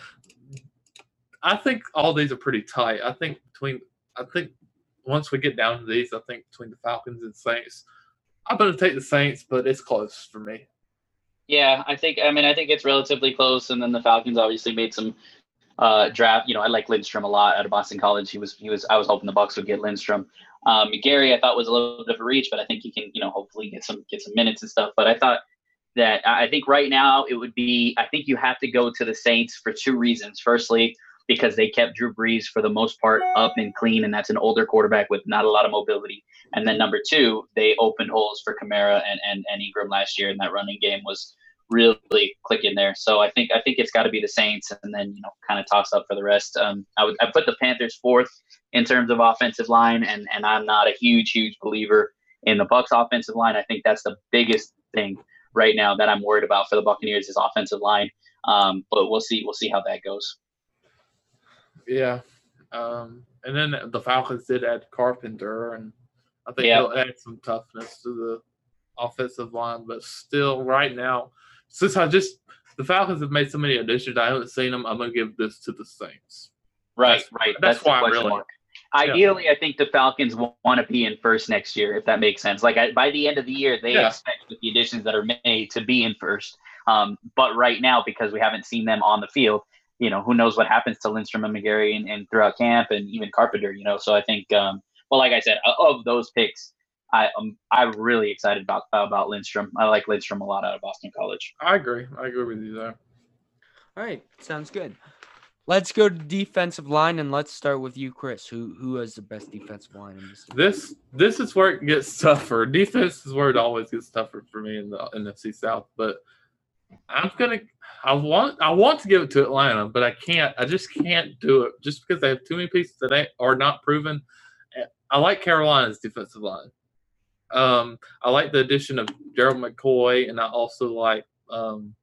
I think all these are pretty tight. I think between I think once we get down to these, I think between the Falcons and Saints, I'm going to take the Saints, but it's close for me. Yeah, I think. I mean, I think it's relatively close, and then the Falcons obviously made some uh, draft. You know, I like Lindstrom a lot out of Boston College. He was, he was. I was hoping the Bucs would get Lindstrom. Um, Gary, I thought was a little bit of a reach, but I think he can, you know, hopefully get some get some minutes and stuff. But I thought that I think right now it would be. I think you have to go to the Saints for two reasons. Firstly, because they kept Drew Brees for the most part up and clean, and that's an older quarterback with not a lot of mobility. And then number two, they opened holes for Kamara and, and, and Ingram last year, and that running game was really clicking there. So I think I think it's got to be the Saints, and then you know kind of toss up for the rest. Um, I would I put the Panthers fourth in terms of offensive line, and and I'm not a huge huge believer in the Bucs offensive line. I think that's the biggest thing right now that I'm worried about for the Buccaneers is offensive line. Um, but we'll see we'll see how that goes. Yeah, um, and then the Falcons did add Carpenter, and I think Yeah. he'll add some toughness to the offensive line. But still, right now, since I just the Falcons have made so many additions, I haven't seen them. I'm gonna give this to the Saints. Right, That's- right. that's the why I'm question really- mark. Ideally, I think the Falcons want to be in first next year, if that makes sense. Like I, by the end of the year, they Yeah. expect with the additions that are made to be in first. Um, but right now, because we haven't seen them on the field, you know, who knows what happens to Lindstrom and McGarry and, and throughout camp and even Carpenter, you know. So I think, um, well, like I said, of those picks, I, um, I'm really excited about about Lindstrom. I like Lindstrom a lot out of Boston College. I agree. I agree with you there. All right, sounds good. Let's go to defensive line, and let's start with you, Chris. Who who has the best defensive line in this? This this is where it gets tougher. Defense is where it always gets tougher for me in the N F C South. But I'm gonna. I want. I want to give it to Atlanta, but I can't. I just can't do it just because they have too many pieces that ain't, are not proven. I like Carolina's defensive line. Um, I like the addition of Gerald McCoy, and I also like. Um,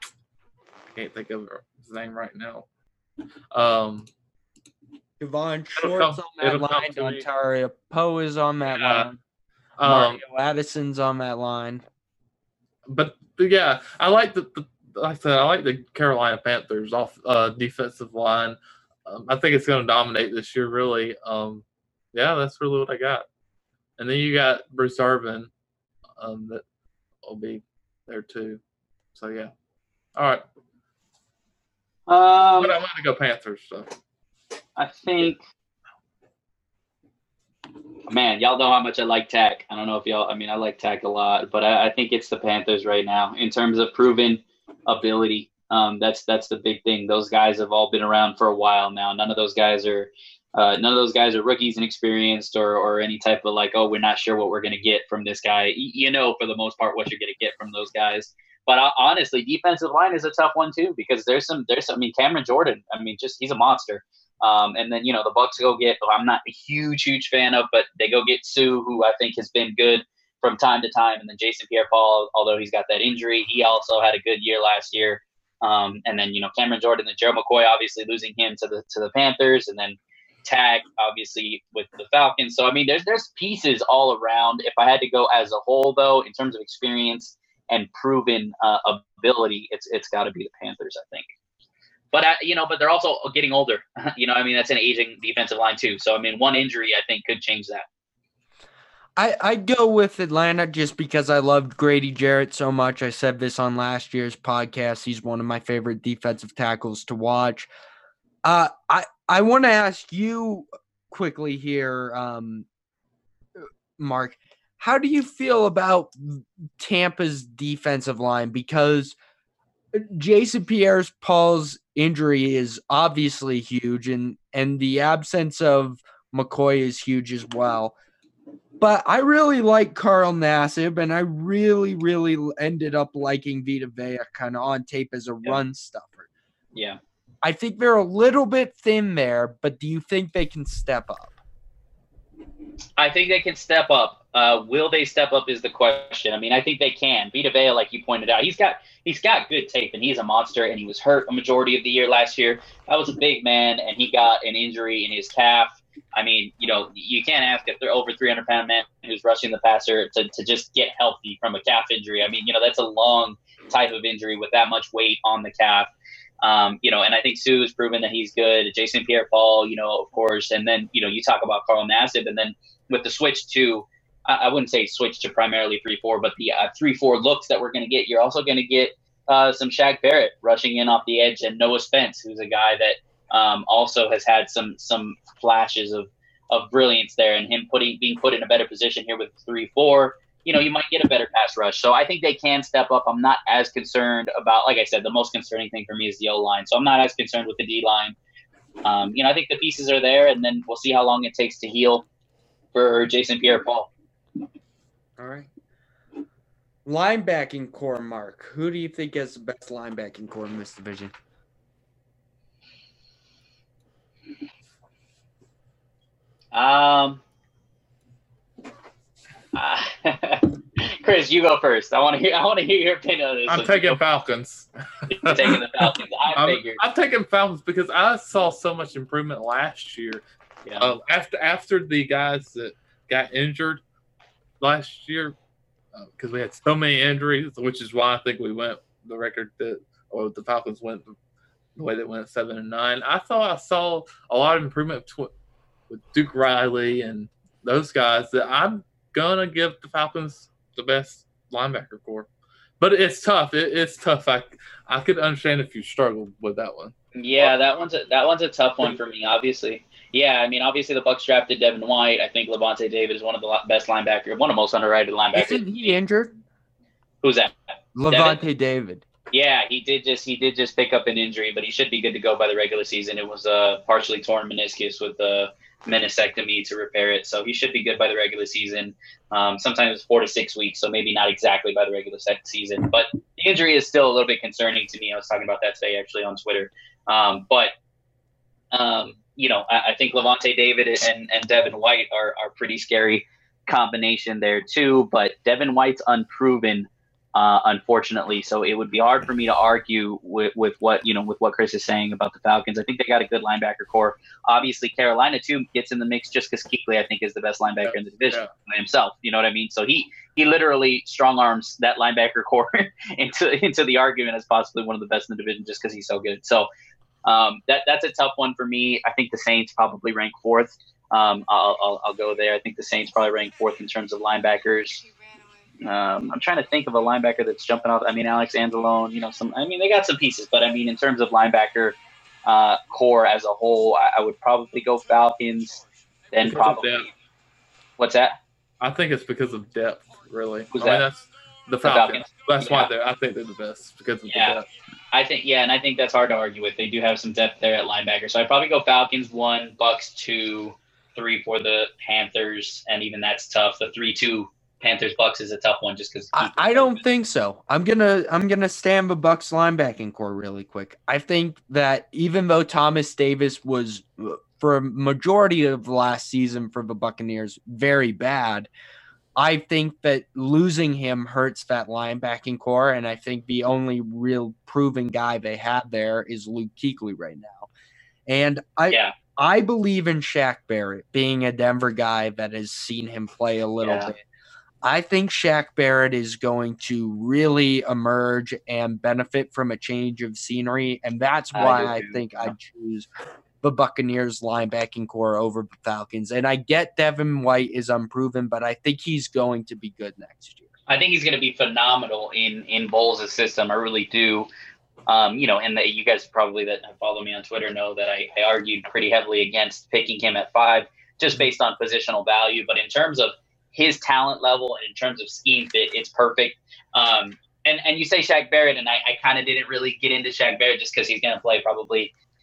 I can't think of his name right now. Um, Devon It'll Schwartz come- on that it'll come line. to me. Ontario Poe is on that Yeah. line. um, Mario Addison's on that line. but, but yeah, I like the, the like I said, I like the Carolina Panthers off uh, defensive line. Um, I think it's going to dominate this year, really. Um, yeah, that's really what I got. And then you got Bruce Irvin, um, that will be there too. So yeah, all right. Um, But I'm going to go Panthers. So I think, man, y'all know how much I like Tack. I don't know if y'all, I mean, I like Tack a lot, but I, I think it's the Panthers right now in terms of proven ability. Um, that's that's the big thing. Those guys have all been around for a while now. None of those guys are, uh, none of those guys are rookies and experienced or or any type of like, oh, we're not sure what we're gonna get from this guy. Y- You know, for the most part, what you're gonna get from those guys. But uh, honestly, defensive line is a tough one too because there's some there's some. I mean, Cameron Jordan. I mean, just he's a monster. Um, and then you know the Bucs go get. Who I'm not a huge huge fan of, but they go get Sue, who I think has been good from time to time. And then Jason Pierre-Paul, although he's got that injury, he also had a good year last year. Um, and then you know Cameron Jordan and Gerald McCoy, obviously losing him to the to the Panthers, and then Tag obviously with the Falcons. So I mean, there's there's pieces all around. If I had to go as a whole, though, in terms of experience and proven uh, ability, it's it's got to be the Panthers, I think. But I, you know, but they're also getting older. You know, I mean, that's an aging defensive line too. So I mean, one injury I think could change that. I, I'd go with Atlanta just because I loved Grady Jarrett so much. I said this on last year's podcast. He's one of my favorite defensive tackles to watch. Uh, I, I want to ask you quickly here, um, Mark, how do you feel about Tampa's defensive line? Because Jason Pierre-Paul's injury is obviously huge, and, and the absence of McCoy is huge as well. But I really like Carl Nassib, and I really, really ended up liking Vita Vea kind of on tape as a Yeah. run stuffer. Yeah. I think they're a little bit thin there, but do you think they can step up? I think they can step up. Uh, will they step up is the question. I mean, I think they can. Vita Vea, like you pointed out, he's got he's got good tape, and he's a monster, and he was hurt a majority of the year last year. That was a big man, and he got an injury in his calf. I mean, you know, you can't ask if they're over three hundred pound man who's rushing the passer to, to just get healthy from a calf injury. I mean, you know, that's a long type of injury with that much weight on the calf. Um, you know, and I think Sue has proven that he's good. Jason Pierre-Paul, you know, of course. And then, you know, you talk about Carl Nassib, and then with the switch to, I, I wouldn't say switch to primarily three four, but the uh, three four looks that we're going to get, you're also going to get uh, some Shaq Barrett rushing in off the edge, and Noah Spence, who's a guy that um, also has had some some flashes of, of brilliance there, and him putting being put in a better position here with three four. You know, you might get a better pass rush. So I think they can step up. I'm not as concerned about, like I said, the most concerning thing for me is the O-line. So I'm not as concerned with the D-line. Um, you know, I think the pieces are there, and then we'll see how long it takes to heal for Jason Pierre-Paul. All right. Linebacking core, Mark. Who do you think has the best linebacking core in this division? Um, uh, Chris, you go first. I want to hear. I want to hear your opinion on this. I'm So taking you go- Falcons. You're taking the Falcons. I I'm, figured. I'm taking Falcons because I saw so much improvement last year. Yeah. Uh, after after the guys that got injured last year, because uh, we had so many injuries, which is why I think we went the record that, or the Falcons went the way they went seven and nine. I thought I saw a lot of improvement tw- with Duke Riley and those guys that I'm gonna give the Falcons the best linebacker core. But it's tough. It, it's tough. I I could understand if you struggled with that one. Yeah, that one's a, that one's a tough one for me. Obviously, yeah. I mean, obviously the Bucs drafted Devin White. I think Levante David is one of the lo- best linebackers, one of the most underrated linebackers. Isn't he injured? Who's that? Levante David. Yeah, he did just he did just pick up an injury, but he should be good to go by the regular season. It was a partially torn meniscus with a meniscectomy to repair it, so he should be good by the regular season. Um, sometimes it's four to six weeks, so maybe not exactly by the regular season. But the injury is still a little bit concerning to me. I was talking about that today actually on Twitter. Um, but um, you know, I, I think Levante David and, and Devin White are are pretty scary combination there too. But Devin White's unproven. Uh, unfortunately, so it would be hard for me to argue with, with what you know with what Chris is saying about the Falcons. I think they got a good linebacker core. Obviously, Carolina too gets in the mix just because Kuechly, I think, is the best linebacker Yeah, in the division yeah. by himself. You know what I mean? So he he literally strong arms that linebacker core into into the argument as possibly one of the best in the division just because he's so good. So um, that that's a tough one for me. I think the Saints probably rank fourth. Um, I'll, I'll I'll go there. I think the Saints probably rank fourth in terms of linebackers. Um, I'm trying to think of a linebacker that's jumping off. I mean, Alex Anzalone, you know, some. I mean, they got some pieces, but I mean, in terms of linebacker uh, core as a whole, I, I would probably go Falcons. Then Because of probably depth. what's that? I think it's because of depth, really. Who's I mean, that? that's the Falcons. Falcons? That's Yeah. why they're. I think they're the best because of Yeah. the depth. I think yeah, and I think that's hard to argue with. They do have some depth there at linebacker, so I'd probably go Falcons one, Bucks two, three for the Panthers, and even that's tough. The three two Panthers Bucks is a tough one just because I, I don't think so. I'm gonna I'm gonna stand the Bucks linebacking core really quick. I think that even though Thomas Davis was for a majority of the last season for the Buccaneers very bad, I think that losing him hurts that linebacking core, and I think the only real proven guy they have there is Luke Kuechly right now. And I Yeah. I believe in Shaq Barrett being a Denver guy that has seen him play a little Yeah. bit. I think Shaq Barrett is going to really emerge and benefit from a change of scenery, and that's I why do I, too, think yeah. I choose the Buccaneers linebacking core over the Falcons. And I get Devin White is unproven, but I think he's going to be good next year. I think he's going to be phenomenal in in Bowles' system. I really do. Um, you know, and the, you guys probably that follow me on Twitter know that I, I argued pretty heavily against picking him at five, just based on positional value. But in terms of his talent level and in terms of scheme fit, it's perfect. Um, and and you say Shaq Barrett, and I, I kind of didn't really get into Shaq Barrett just because he's going to play probably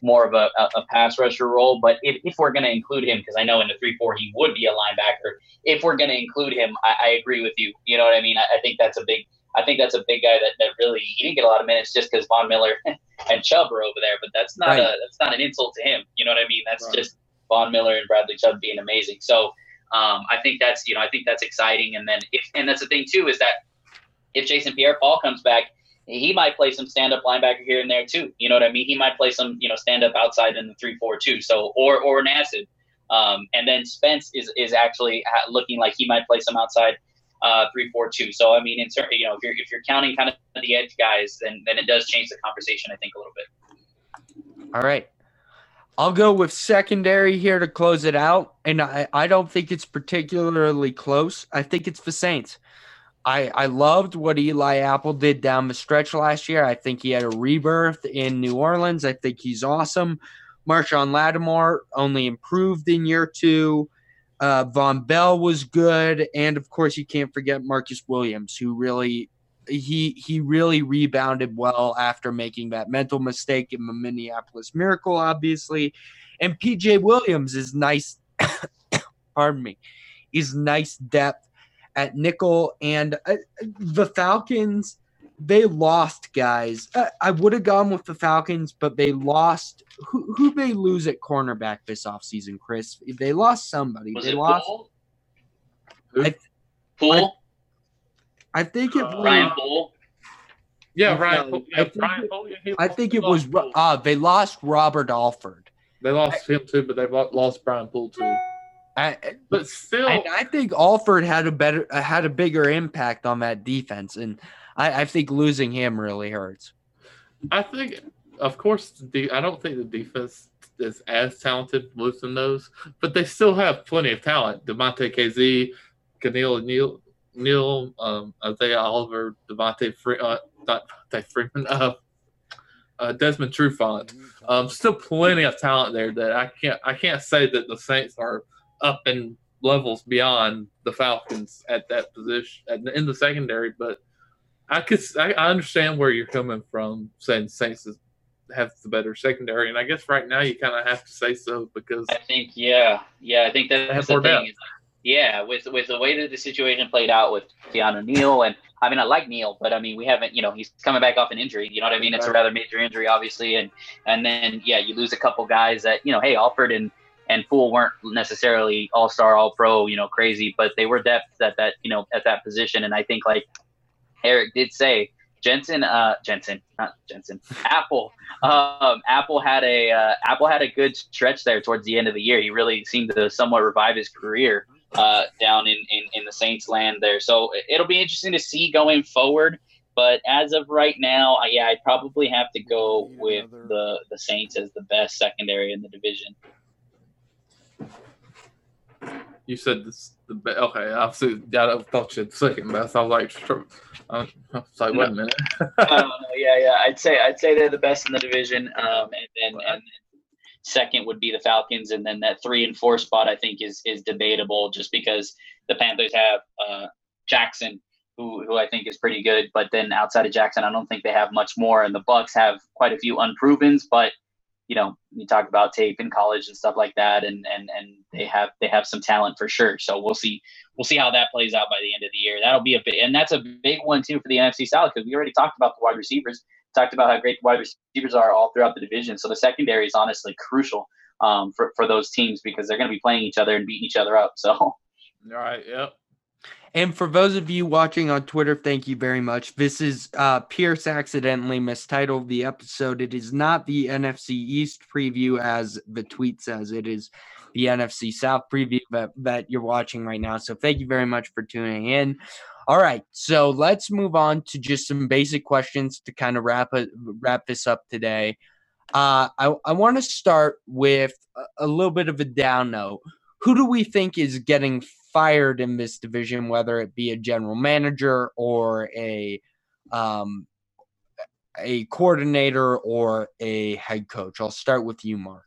more of a, a, a pass rusher role. But if, if we're going to include him, because I know in the three four he would be a linebacker, if we're going to include him, I, I agree with you. You know what I mean? I, I think that's a big I think that's a big guy that, that really he didn't get a lot of minutes just because Von Miller and Chubb are over there. But that's not right. a that's not an insult to him. You know what I mean? That's Right. just Von Miller and Bradley Chubb being amazing. So um, I think that's you know I think that's exciting. And then if and that's the thing too is that if Jason Pierre-Paul comes back, he might play some stand-up linebacker here and there too. You know what I mean? He might play some you know stand-up outside in the three four too. So or or Nassib. Um, and then Spence is is actually looking like he might play some outside. Uh, three, four, two. So I mean, in certain, you know, if you're if you're counting kind of the edge guys, then then it does change the conversation, I think, a little bit. All right, I'll go with secondary here to close it out, and I I don't think it's particularly close. I think it's the Saints. I I loved what Eli Apple did down the stretch last year. I think he had a rebirth in New Orleans. I think he's awesome. Marshawn Lattimore only improved in year two. Uh, Von Bell was good, and of course you can't forget Marcus Williams, who really he he really rebounded well after making that mental mistake in the Minneapolis Miracle, obviously. And P J Williams is nice. pardon me, is nice depth at nickel, and uh, the Falcons. They lost guys. Uh, I would have gone with the Falcons, but they lost. Who who they lose at cornerback this offseason, Chris? They lost somebody. Was they it lost. Poole? I, Poole? I think it Uh, was. Ryan Poole? Yeah, No, Ryan. Poole- I Yeah, think Ryan it- Poole, yeah, he I lost- think they it was. lost Poole. Uh, they lost Robert Alford. They lost him too, but they lo- lost Brian Poole too. I, But still, and I think Alford had a better, uh, had a bigger impact on that defense, and I, I think losing him really hurts. I think, of course, the I don't think the defense is as talented losing those, but they still have plenty of talent. Devontae K Z, Keneal Neal, Neal, um, Isaiah Oliver, Devontae Free, uh, not Devontae Freeman, uh, uh, Desmond Trufant. Um, still plenty of talent there that I can't I can't say that the Saints are up in levels beyond the Falcons at that position at, in the secondary, but I could I, I understand where you're coming from saying Saints is, have the better secondary, and I guess right now you kind of have to say so because I think, yeah. Yeah, I think They have that's the more depth. thing. Is, yeah, with with the way that the situation played out with Keanu Neal, and I mean, I like Neal, but I mean, we haven't, you know, he's coming back off an injury. You know what I mean? It's a rather major injury, obviously, and and then yeah, you lose a couple guys that you know, hey, Alford and and Poole weren't necessarily all star, all pro, you know, crazy, but they were depth at that, you know, at that position, and I think like Eric did say, Jensen, uh, Jensen, not Jensen, Apple, um, Apple had a uh, Apple had a good stretch there towards the end of the year. He really seemed to somewhat revive his career uh, down in, in, in the Saints land there. So it'll be interesting to see going forward. But as of right now, I, yeah, I'd probably have to go with the, the Saints as the best secondary in the division. you said this. The be- okay, obviously, yeah, I thought you had second best. I was like, sure. I was like, wait a minute. I don't know. Yeah, yeah. I'd say I'd say they're the best in the division, um, and then and then second would be the Falcons, and then that three and four spot I think is is debatable just because the Panthers have uh, Jackson, who who I think is pretty good, but then outside of Jackson, I don't think they have much more, and the Bucks have quite a few unprovens, but you know, you talk about tape in college and stuff like that, and and and they have they have some talent for sure. So we'll see we'll see how that plays out by the end of the year. That'll be a big, and that's a big one too for the N F C South because we already talked about the wide receivers, talked about how great the wide receivers are all throughout the division. So the secondary is honestly crucial um, for for those teams because they're going to be playing each other and beating each other up. So. All right. Yep. And for those of you watching on Twitter, thank you very much. This is uh, Pierce accidentally mistitled the episode. It is not the N F C East preview as the tweet says. It is the N F C South preview that, that you're watching right now. So thank you very much for tuning in. All right, so let's move on to just some basic questions to kind of wrap it, wrap this up today. Uh, I, I want to start with a, a little bit of a down note. Who do we think is getting fired in this division, whether it be a general manager or a um, a coordinator or a head coach? I'll start with you, Mark.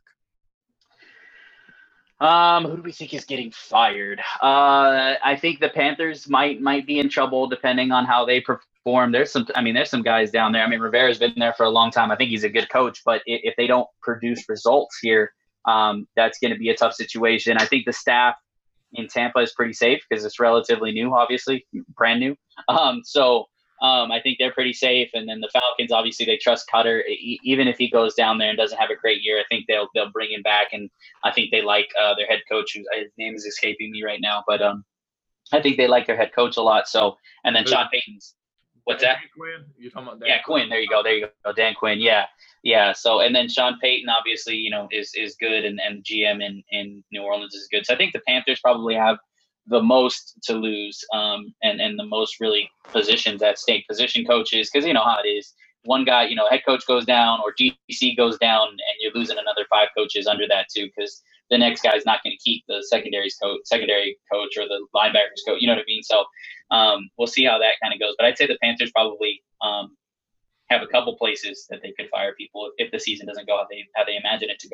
Um, who do we think is getting fired? Uh, I think the Panthers might might be in trouble depending on how they perform form. There's some, I mean, there's some guys down there. I mean, Rivera's been there for a long time. I think he's a good coach, but if, if they don't produce results here, um, that's going to be a tough situation. I think the staff in Tampa is pretty safe because it's relatively new, obviously, brand new. Um, so um, I think they're pretty safe. And then the Falcons, obviously, they trust Cutter. E- even if he goes down there and doesn't have a great year, I think they'll they'll bring him back. And I think they like uh, their head coach, whose his name is escaping me right now, but um, I think they like their head coach a lot. So, and then Sean Payton's. What's Dan that? Quinn? You're talking about Dan Yeah, Quinn. There you go. There you go. Dan Quinn. Yeah, yeah. So, and then Sean Payton, obviously, you know, is is good, and and G M in in New Orleans is good. So I think the Panthers probably have the most to lose, um, and and the most really positions at stake, position coaches, because you know how it is. One guy, you know, head coach goes down, or G C goes down, and you're losing another five coaches under that too, because the next guy's not going to keep the secondaries coach, secondary coach, or the linebackers coach. You know what I mean? So um, we'll see how that kind of goes. But I'd say the Panthers probably um, have a couple places that they could fire people if, if the season doesn't go how they how they imagine it to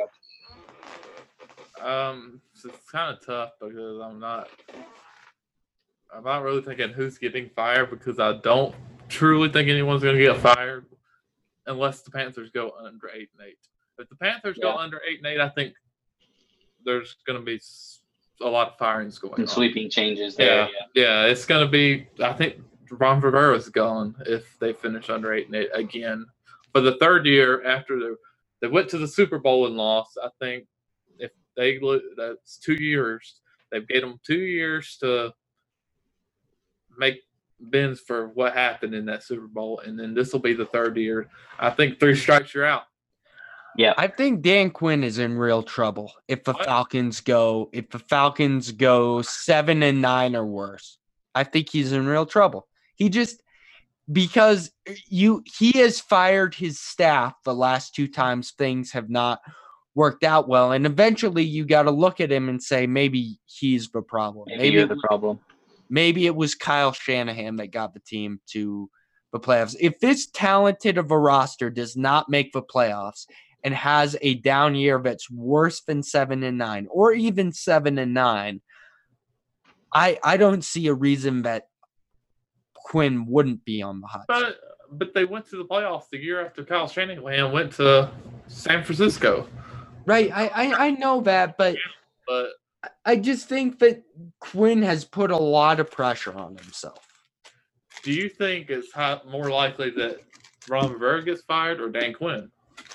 go. Um, so it's kind of tough because I'm not, I'm not really thinking who's getting fired because I don't truly think anyone's going to get fired unless the Panthers go under eight and eight. If the Panthers Yeah. go under eight and eight, I think there's going to be a lot of firings going And on. sweeping changes there. Yeah, yeah, it's going to be. I think Ron Rivera's gone if they finish under eight and eight again for the third year after they they went to the Super Bowl and lost. I think if they that's two years, they've gave them two years to make bends for what happened in that Super Bowl, and then this will be the third year. I think three strikes you're out. Yeah. I think Dan Quinn is in real trouble if the What? Falcons go if the Falcons go seven and nine or worse. I think he's in real trouble. He just because you he has fired his staff the last two times things have not worked out well, and eventually you got to look at him and say maybe he's the problem. Maybe, Maybe you're it the was- problem. Maybe it was Kyle Shanahan that got the team to the playoffs. If this talented of a roster does not make the playoffs and has a down year that's worse than seven and nine, or even seven and nine, I I don't see a reason that Quinn wouldn't be on the hot seat. But but they went to the playoffs the year after Kyle Shanahan went to San Francisco. Right, I, I I know that, but But I just think that Quinn has put a lot of pressure on himself. do you think it's high, more likely that Ron Rivera gets fired or Dan Quinn?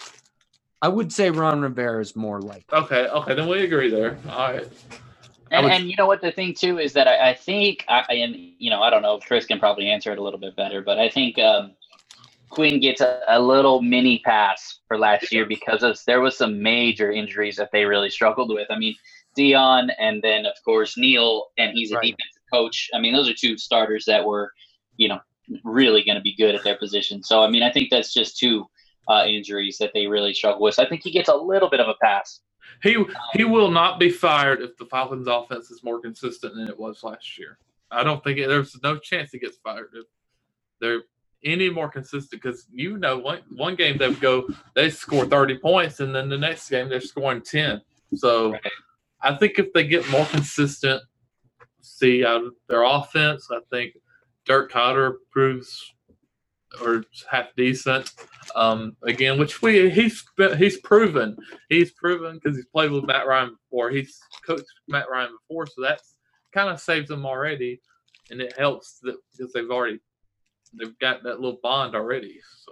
I would say Ron Rivera is more likely. Okay, okay, then we agree there. All right. And, would- and you know what the thing too is that I, I think I and you know I don't know if Chris can probably answer it a little bit better, but I think um, Quinn gets a, a little mini pass for last year because of, there was some major injuries that they really struggled with. I mean, Dion and then of course Neil, and he's a Right. defensive coach. I mean, those are two starters that were you know really going to be good at their position. So I mean, I think that's just two uh, injuries that they really struggle with. So I think he gets a little bit of a pass. He he will not be fired if the Falcons' offense is more consistent than it was last year. I don't think it, there's no chance he gets fired if they're any more consistent. Because you know, one one game they would go, they score thirty points, and then the next game they're scoring ten. So Right. I think if they get more consistent, see out of their offense, I think Dirk Cotter proves or half decent. Um, again, which we he's he's proven he's proven because he's played with Matt Ryan before. He's coached Matt Ryan before, so that's kind of saves them already, and it helps that because they've already they've got that little bond already. So,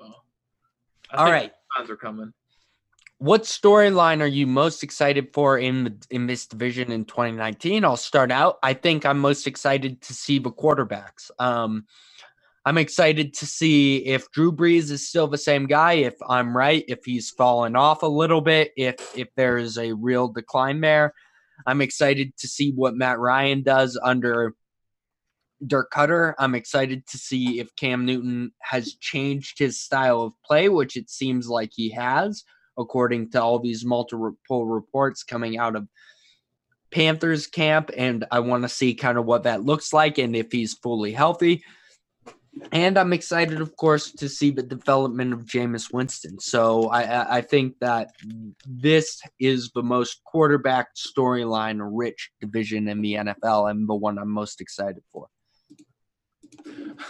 I All think right. signs are coming. What storyline are you most excited for in the, in this division in twenty nineteen? I'll start out. I think I'm most excited to see the quarterbacks. Um, I'm excited to see if Drew Brees is still the same guy, if I'm right, if he's fallen off a little bit, if if there is a real decline there. I'm excited to see what Matt Ryan does under Dirk Cutter. I'm excited to see if Cam Newton has changed his style of play, which it seems like he has, according to all these multiple reports coming out of Panthers camp. And I want to see kind of what that looks like and if he's fully healthy. And I'm excited, of course, to see the development of Jameis Winston. So I, I- I think that this is the most quarterback storyline-rich division in the N F L and the one I'm most excited for.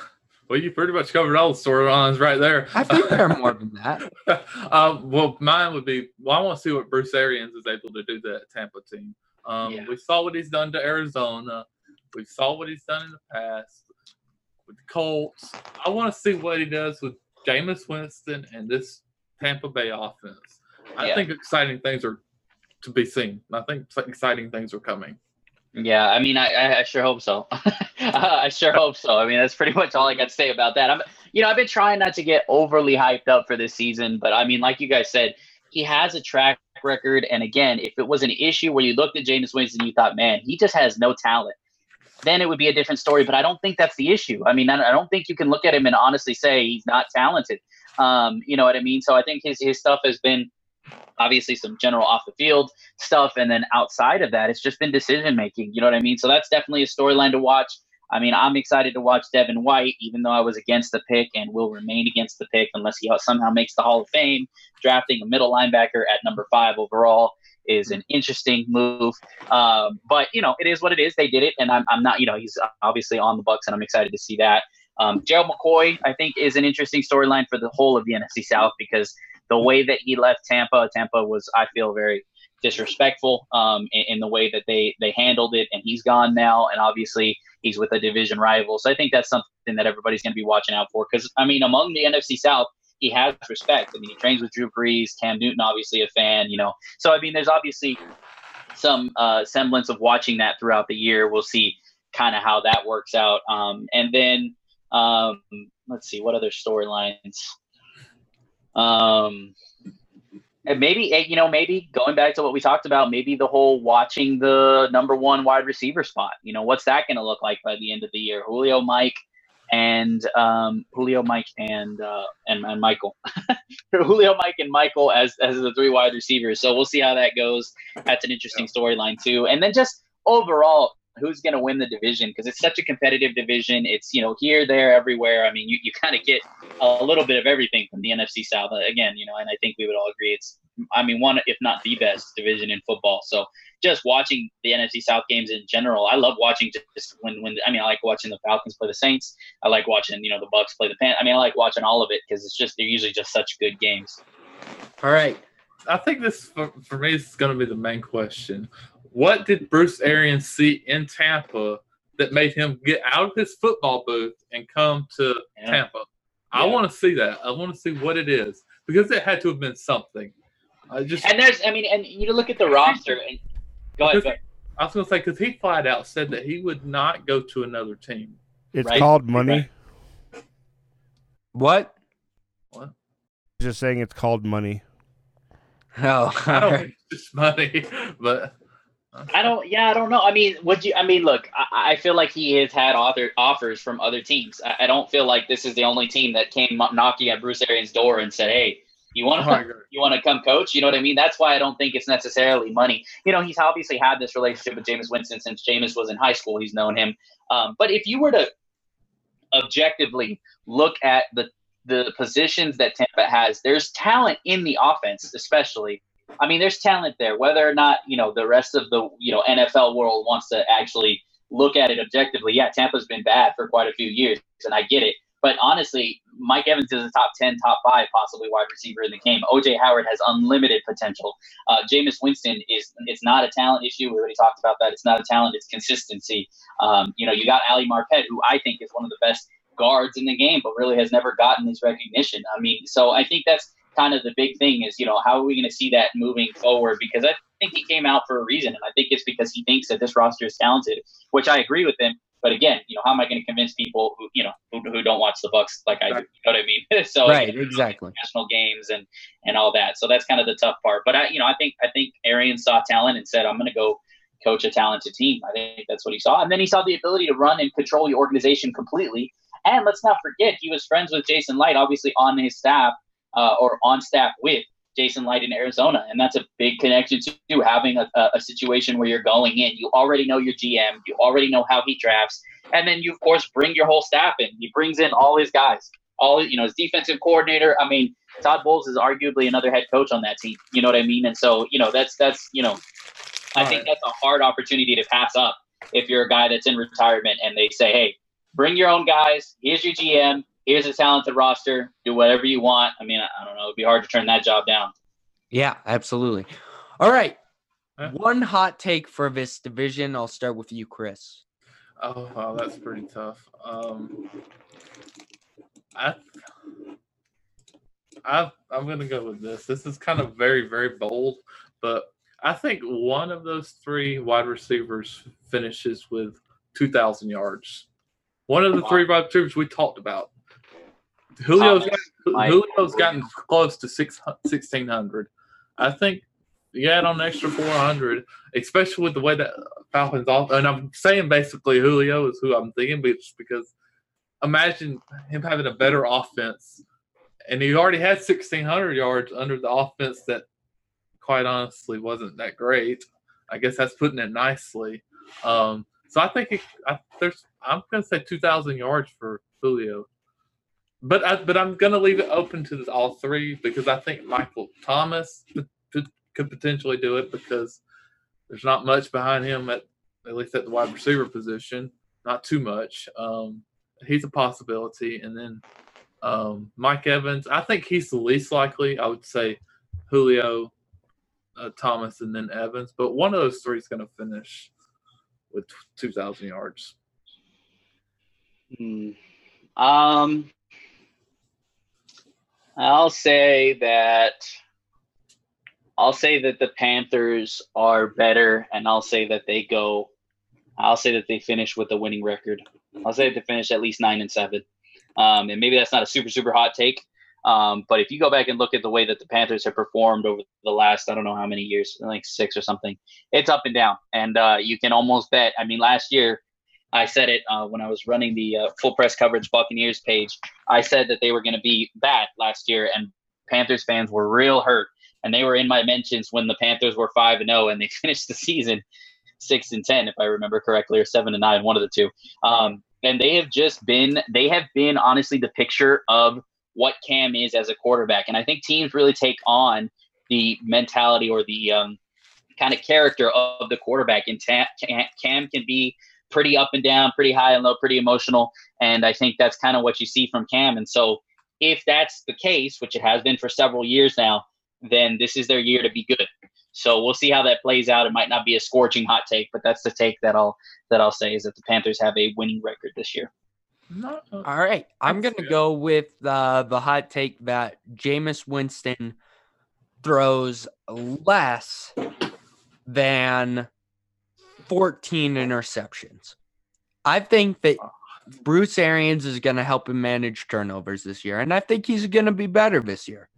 Well, you pretty much covered all the storylines right there. I think there are more than that. um, well, mine would be, well, I want to see what Bruce Arians is able to do to that Tampa team. Um, Yeah. We saw what he's done to Arizona. We saw what he's done in the past with the Colts. I want to see what he does with Jameis Winston and this Tampa Bay offense. I Yeah. think exciting things are to be seen. I think exciting things are coming. Yeah, I mean, I, I, I sure hope so. I sure hope so. I mean, that's pretty much all I got to say about that. I'm, you know, I've been trying not to get overly hyped up for this season, but I mean, like you guys said, he has a track record. And again, if it was an issue where you looked at Jameis Winston and you thought, man, he just has no talent, then it would be a different story. But I don't think that's the issue. I mean, I, I don't think you can look at him and honestly say he's not talented. Um, you know what I mean? So I think his his stuff has been obviously some general off the field stuff. And then outside of that, it's just been decision making. You know what I mean? So that's definitely a storyline to watch. I mean, I'm excited to watch Devin White, even though I was against the pick and will remain against the pick unless he somehow makes the Hall of Fame. Drafting a middle linebacker at number five overall is an interesting move. Um, but, you know, it is what it is. They did it. And I'm, I'm not, you know, he's obviously on the Bucs, and I'm excited to see that. Um, Gerald McCoy, I think, is an interesting storyline for the whole of the N F C South because the way that he left Tampa, Tampa was, I feel, very disrespectful um, in, in the way that they, they handled it. And he's gone now. And obviously he's with a division rival. So I think that's something that everybody's going to be watching out for. Because, I mean, among the N F C South, he has respect. I mean, he trains with Drew Brees, Cam Newton, obviously a fan, you know. So, I mean, there's obviously some uh, semblance of watching that throughout the year. We'll see kind of how that works out. Um, and then um, let's see, what other storylines? Um, and maybe, you know, maybe going back to what we talked about, maybe the whole watching the number one wide receiver spot. You know, what's that going to look like by the end of the year? Julio, Mike, and um, Julio, Mike, and uh, and, and Michael. Julio, Mike, and Michael as as the three wide receivers. So we'll see how that goes. That's an interesting storyline too. And then just overall, who's going to win the division? Because it's such a competitive division. It's, you know, here, there, everywhere. I mean, you, you kind of get a little bit of everything from the N F C South. Again, you know, and I think we would all agree it's, I mean, one, if not the best division in football. So just watching the N F C South games in general, I love watching just when, when I mean, I like watching the Falcons play the Saints. I like watching, you know, the Bucs play the Pan. I mean, I like watching all of it because it's just, they're usually just such good games. All right. I think this, for, for me, is going to be the main question. What did Bruce Arians see in Tampa that made him get out of his football booth and come to Yeah. Tampa? I Yeah. want to see that. I want to see what it is because it had to have been something. I just, And there's, I mean, and you look at the roster and go ahead. Go ahead. I was going to say, because he flat out said that he would not go to another team. It's Right. called money. Right. What? What? Just saying it's called money. Oh, I don't think it's just money, but I don't. Yeah, I don't know. I mean, would you? I mean, look, I, I feel like he has had author, offers from other teams. I, I don't feel like this is the only team that came knocking at Bruce Arians' door and said, "Hey, you want I to agree. you want to come coach?" You know what I mean? That's why I don't think it's necessarily money. You know, he's obviously had this relationship with Jameis Winston since Jameis was in high school. He's known him. Um, but if you were to objectively look at the the positions that Tampa has, there's talent in the offense, especially. I mean, there's talent there. Whether or not, you know, the rest of the, you know, N F L world wants to actually look at it objectively. Yeah, Tampa's been bad for quite a few years, and I get it. But honestly, Mike Evans is a top ten, top five, possibly wide receiver in the game. O J Howard has unlimited potential. Uh, Jameis Winston is it's not a talent issue. We already talked about that. It's not a talent. It's consistency. Um, you know, you got Ali Marpet, who I think is one of the best guards in the game, but really has never gotten his recognition. I mean, so I think that's kind of the big thing is, you know, how are we going to see that moving forward? Because I think he came out for a reason, and I think it's because he thinks that this roster is talented, which I agree with him. But again, you know, how am I going to convince people who, you know, who, who don't watch the Bucs like I do? You know what I mean? So right, you know, exactly. national games and and all that. So that's kind of the tough part. But I, you know, I think I think Arians saw talent and said, I'm going to go coach a talented team. I think that's what he saw, and then he saw the ability to run and control the organization completely. And let's not forget, he was friends with Jason Light, obviously on his staff. Uh, or on staff with Jason Light in Arizona. And that's a big connection to having a, a situation where you're going in. You already know your G M. You already know how he drafts. And then you, of course, bring your whole staff in. He brings in all his guys, all you know, his defensive coordinator. I mean, Todd Bowles is arguably another head coach on that team. You know what I mean? And so, you know, that's, that's you know, I think that's a hard opportunity to pass up if you're a guy that's in retirement and they say, hey, bring your own guys. Here's your G M. Here's a talented roster. Do whatever you want. I mean, I, I don't know. It'd be hard to turn that job down. Yeah, absolutely. All right. Huh? One hot take for this division. I'll start with you, Chris. Oh, wow, that's pretty tough. Um, I, I, I'm going to go with this. This is kind of very, very bold, but I think one of those three wide receivers finishes with two thousand yards. One of the three wide receivers we talked about. Julio's, Thomas, got, Mike. Julio's gotten close to six, sixteen hundred. I think you add on an extra four hundred, especially with the way that Falcons off. And I'm saying basically Julio is who I'm thinking, but it's because imagine him having a better offense. And he already had sixteen hundred yards under the offense that, quite honestly, wasn't that great. I guess that's putting it nicely. Um, so I think it, I, there's. I'm going to say two thousand yards for Julio. But I, but I'm going to leave it open to all three because I think Michael Thomas could, could, could potentially do it because there's not much behind him at at least at the wide receiver position, not too much. Um, he's a possibility, and then um, Mike Evans. I think he's the least likely. I would say Julio, uh, Thomas, and then Evans. But one of those three is going to finish with two thousand yards. Hmm. Um. I'll say that I'll say that the Panthers are better, and I'll say that they go. I'll say that they finish with a winning record. I'll say that they finish at least nine and seven. Um, and maybe that's not a super super hot take, um, but if you go back and look at the way that the Panthers have performed over the last I don't know how many years, like six or something, it's up and down, and uh, you can almost bet. I mean, last year. I said it uh, when I was running the uh, full press coverage Buccaneers page. I said that they were going to be bad last year, and Panthers fans were real hurt. And they were in my mentions when the Panthers were five and zero, and they finished the season six and ten, if I remember correctly, or seven and nine, one of the two. Um, and they have just been, they have been honestly the picture of what Cam is as a quarterback. And I think teams really take on the mentality or the um, kind of character of the quarterback. And ta- Cam can be pretty up and down, pretty high and low, pretty emotional. And I think that's kind of what you see from Cam. And so if that's the case, which it has been for several years now, then this is their year to be good. So we'll see how that plays out. It might not be a scorching hot take, but that's the take that I'll that I'll say is that the Panthers have a winning record this year. No, All right. I'm going to go with uh, the hot take that Jameis Winston throws less than fourteen interceptions. I think that Bruce Arians is going to help him manage turnovers this year, and I think he's going to be better this year.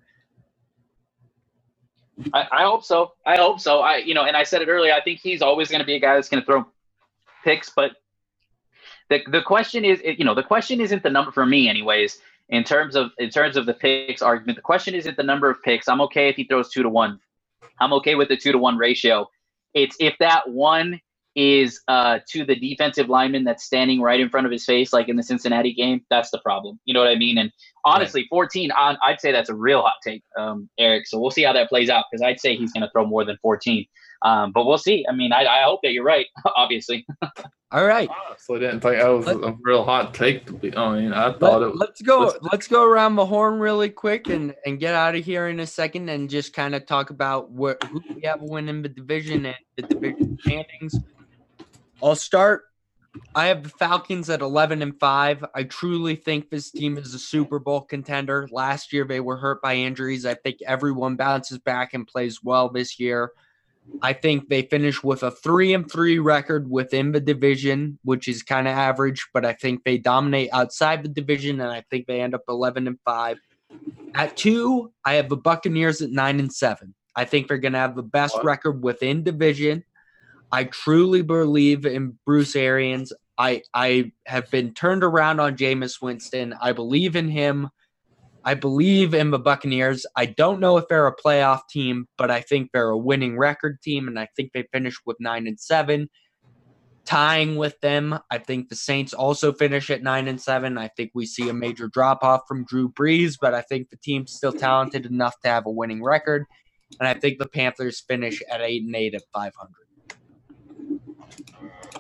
I, I hope so. I hope so. I, you know, and I said it earlier. I think he's always going to be a guy that's going to throw picks, but the the question is, you know, the question isn't the number for me, anyways. In terms of in terms of the picks argument, the question isn't the number of picks. I'm okay if he throws two to one. I'm okay with the two to one ratio. It's if that one is uh, to the defensive lineman that's standing right in front of his face, like in the Cincinnati game, that's the problem. You know what I mean? And honestly, fourteen, I'd say that's a real hot take, um, Eric. So we'll see how that plays out because I'd say he's going to throw more than fourteen. Um, but we'll see. I mean, I, I hope that you're right, obviously. All right. honestly, I didn't think that was a real hot take to be. I mean, I thought Let, it was. let's go. let's- Let's go around the horn really quick and, and get out of here in a second and just kind of talk about what who we have winning the division and the division standings. I'll start. I have the Falcons at eleven and five. I truly think this team is a Super Bowl contender. Last year they were hurt by injuries. I think everyone bounces back and plays well this year. I think they finish with a three and three record within the division, which is kind of average, but I think they dominate outside the division, and I think they end up eleven and five. At two, I have the Buccaneers at nine and seven. I think they're going to have the best What? record within division. I truly believe in Bruce Arians. I I have been turned around on Jameis Winston. I believe in him. I believe in the Buccaneers. I don't know if they're a playoff team, but I think they're a winning record team, and I think they finished with nine and seven. Tying with them, I think the Saints also finish at nine and seven. I think we see a major drop off from Drew Brees, but I think the team's still talented enough to have a winning record, and I think the Panthers finish at eight and eight at five hundred.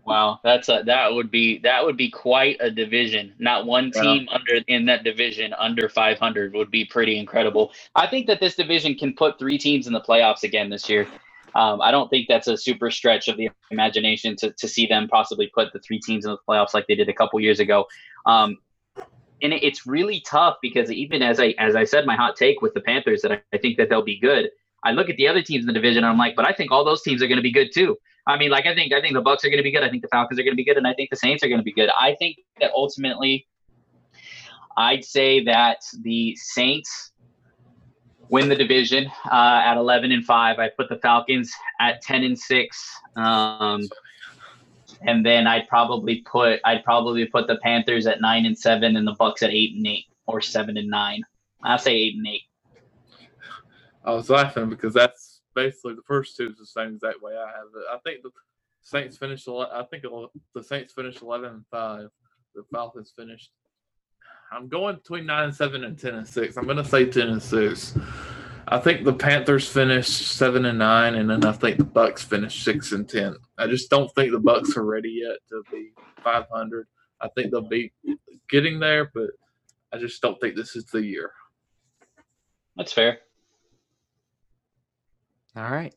Wow, that's a that would be that would be quite a division. Not one Yeah. team under in that division under five hundred would be pretty incredible. I think that this division can put three teams in the playoffs again this year. Um, I don't think that's a super stretch of the imagination to to see them possibly put the three teams in the playoffs like they did a couple years ago. Um, and it, it's really tough because even as I as I said, my hot take with the Panthers that I, I think that they'll be good. I look at the other teams in the division and I'm like, but I think all those teams are going to be good too. I mean, like I think I think the Bucks are going to be good. I think the Falcons are going to be good, and I think the Saints are going to be good. I think that ultimately, I'd say that the Saints win the division uh, at eleven and five. I put the Falcons at ten and six, um, and then I'd probably put I'd probably put the Panthers at nine and seven, and the Bucks at eight and eight or seven and nine. I'll say eight and eight. I was laughing because that's basically the first two is the same exact way I have it. I think the Saints finished. ele- I think it'll- the Saints finished eleven and five. The Falcons finished. I'm going between nine and seven and ten and six. I'm going to say ten and six. I think the Panthers finished seven and nine, and then I think the Bucks finished six and ten. I just don't think the Bucks are ready yet to be five hundred. I think they'll be getting there, but I just don't think this is the year. That's fair. All right.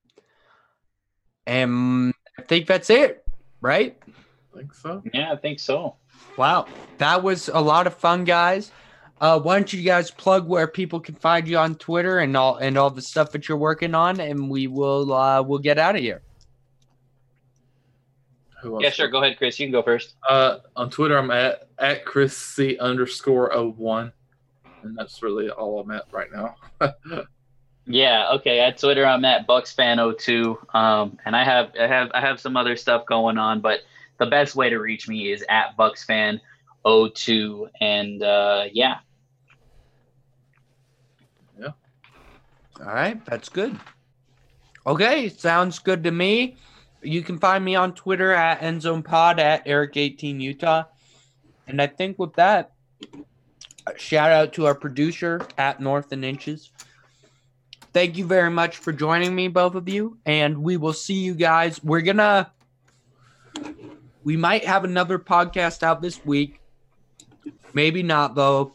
And I think that's it, right? I think so. Yeah, I think so. Wow. That was a lot of fun, guys. Uh, why don't you guys plug where people can find you on Twitter and all and all the stuff that you're working on, and we will uh, we'll get out of here. Who else? Yeah, sure. Go ahead, Chris. You can go first. Uh, on Twitter, I'm at, at Chris C underscore oh one. And that's really all I'm at right now. Yeah, okay. At Twitter, I'm at bucksfan oh two, um, and I have I have I have some other stuff going on, but the best way to reach me is at bucksfan oh two, and uh, yeah. Yeah. All right, that's good. Okay, sounds good to me. You can find me on Twitter at EndZonePod at Eric eighteen Utah, and I think with that, shout out to our producer at North and Inches. Thank you very much for joining me, both of you, and we will see you guys. We're gonna, we might have another podcast out this week. Maybe not, though.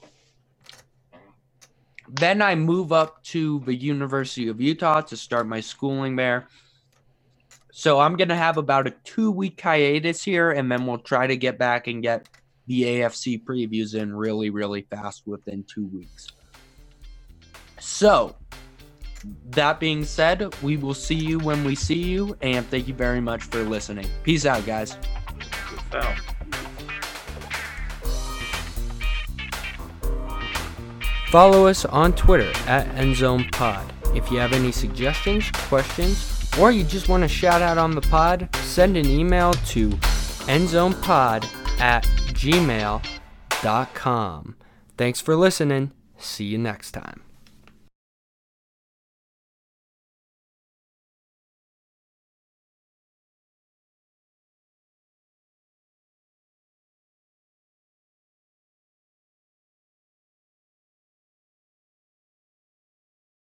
Then I move up to the University of Utah to start my schooling there. So I'm going to have about a two-week hiatus here, and then we'll try to get back and get the A F C previews in really, really fast within two weeks. So, that being said, we will see you when we see you, and thank you very much for listening. Peace out, guys. Peace out. Follow us on Twitter at EndZonePod. If you have any suggestions, questions, or you just want to shout out on the pod, send an email to endzonepod at gmail dot com. Thanks for listening. See you next time.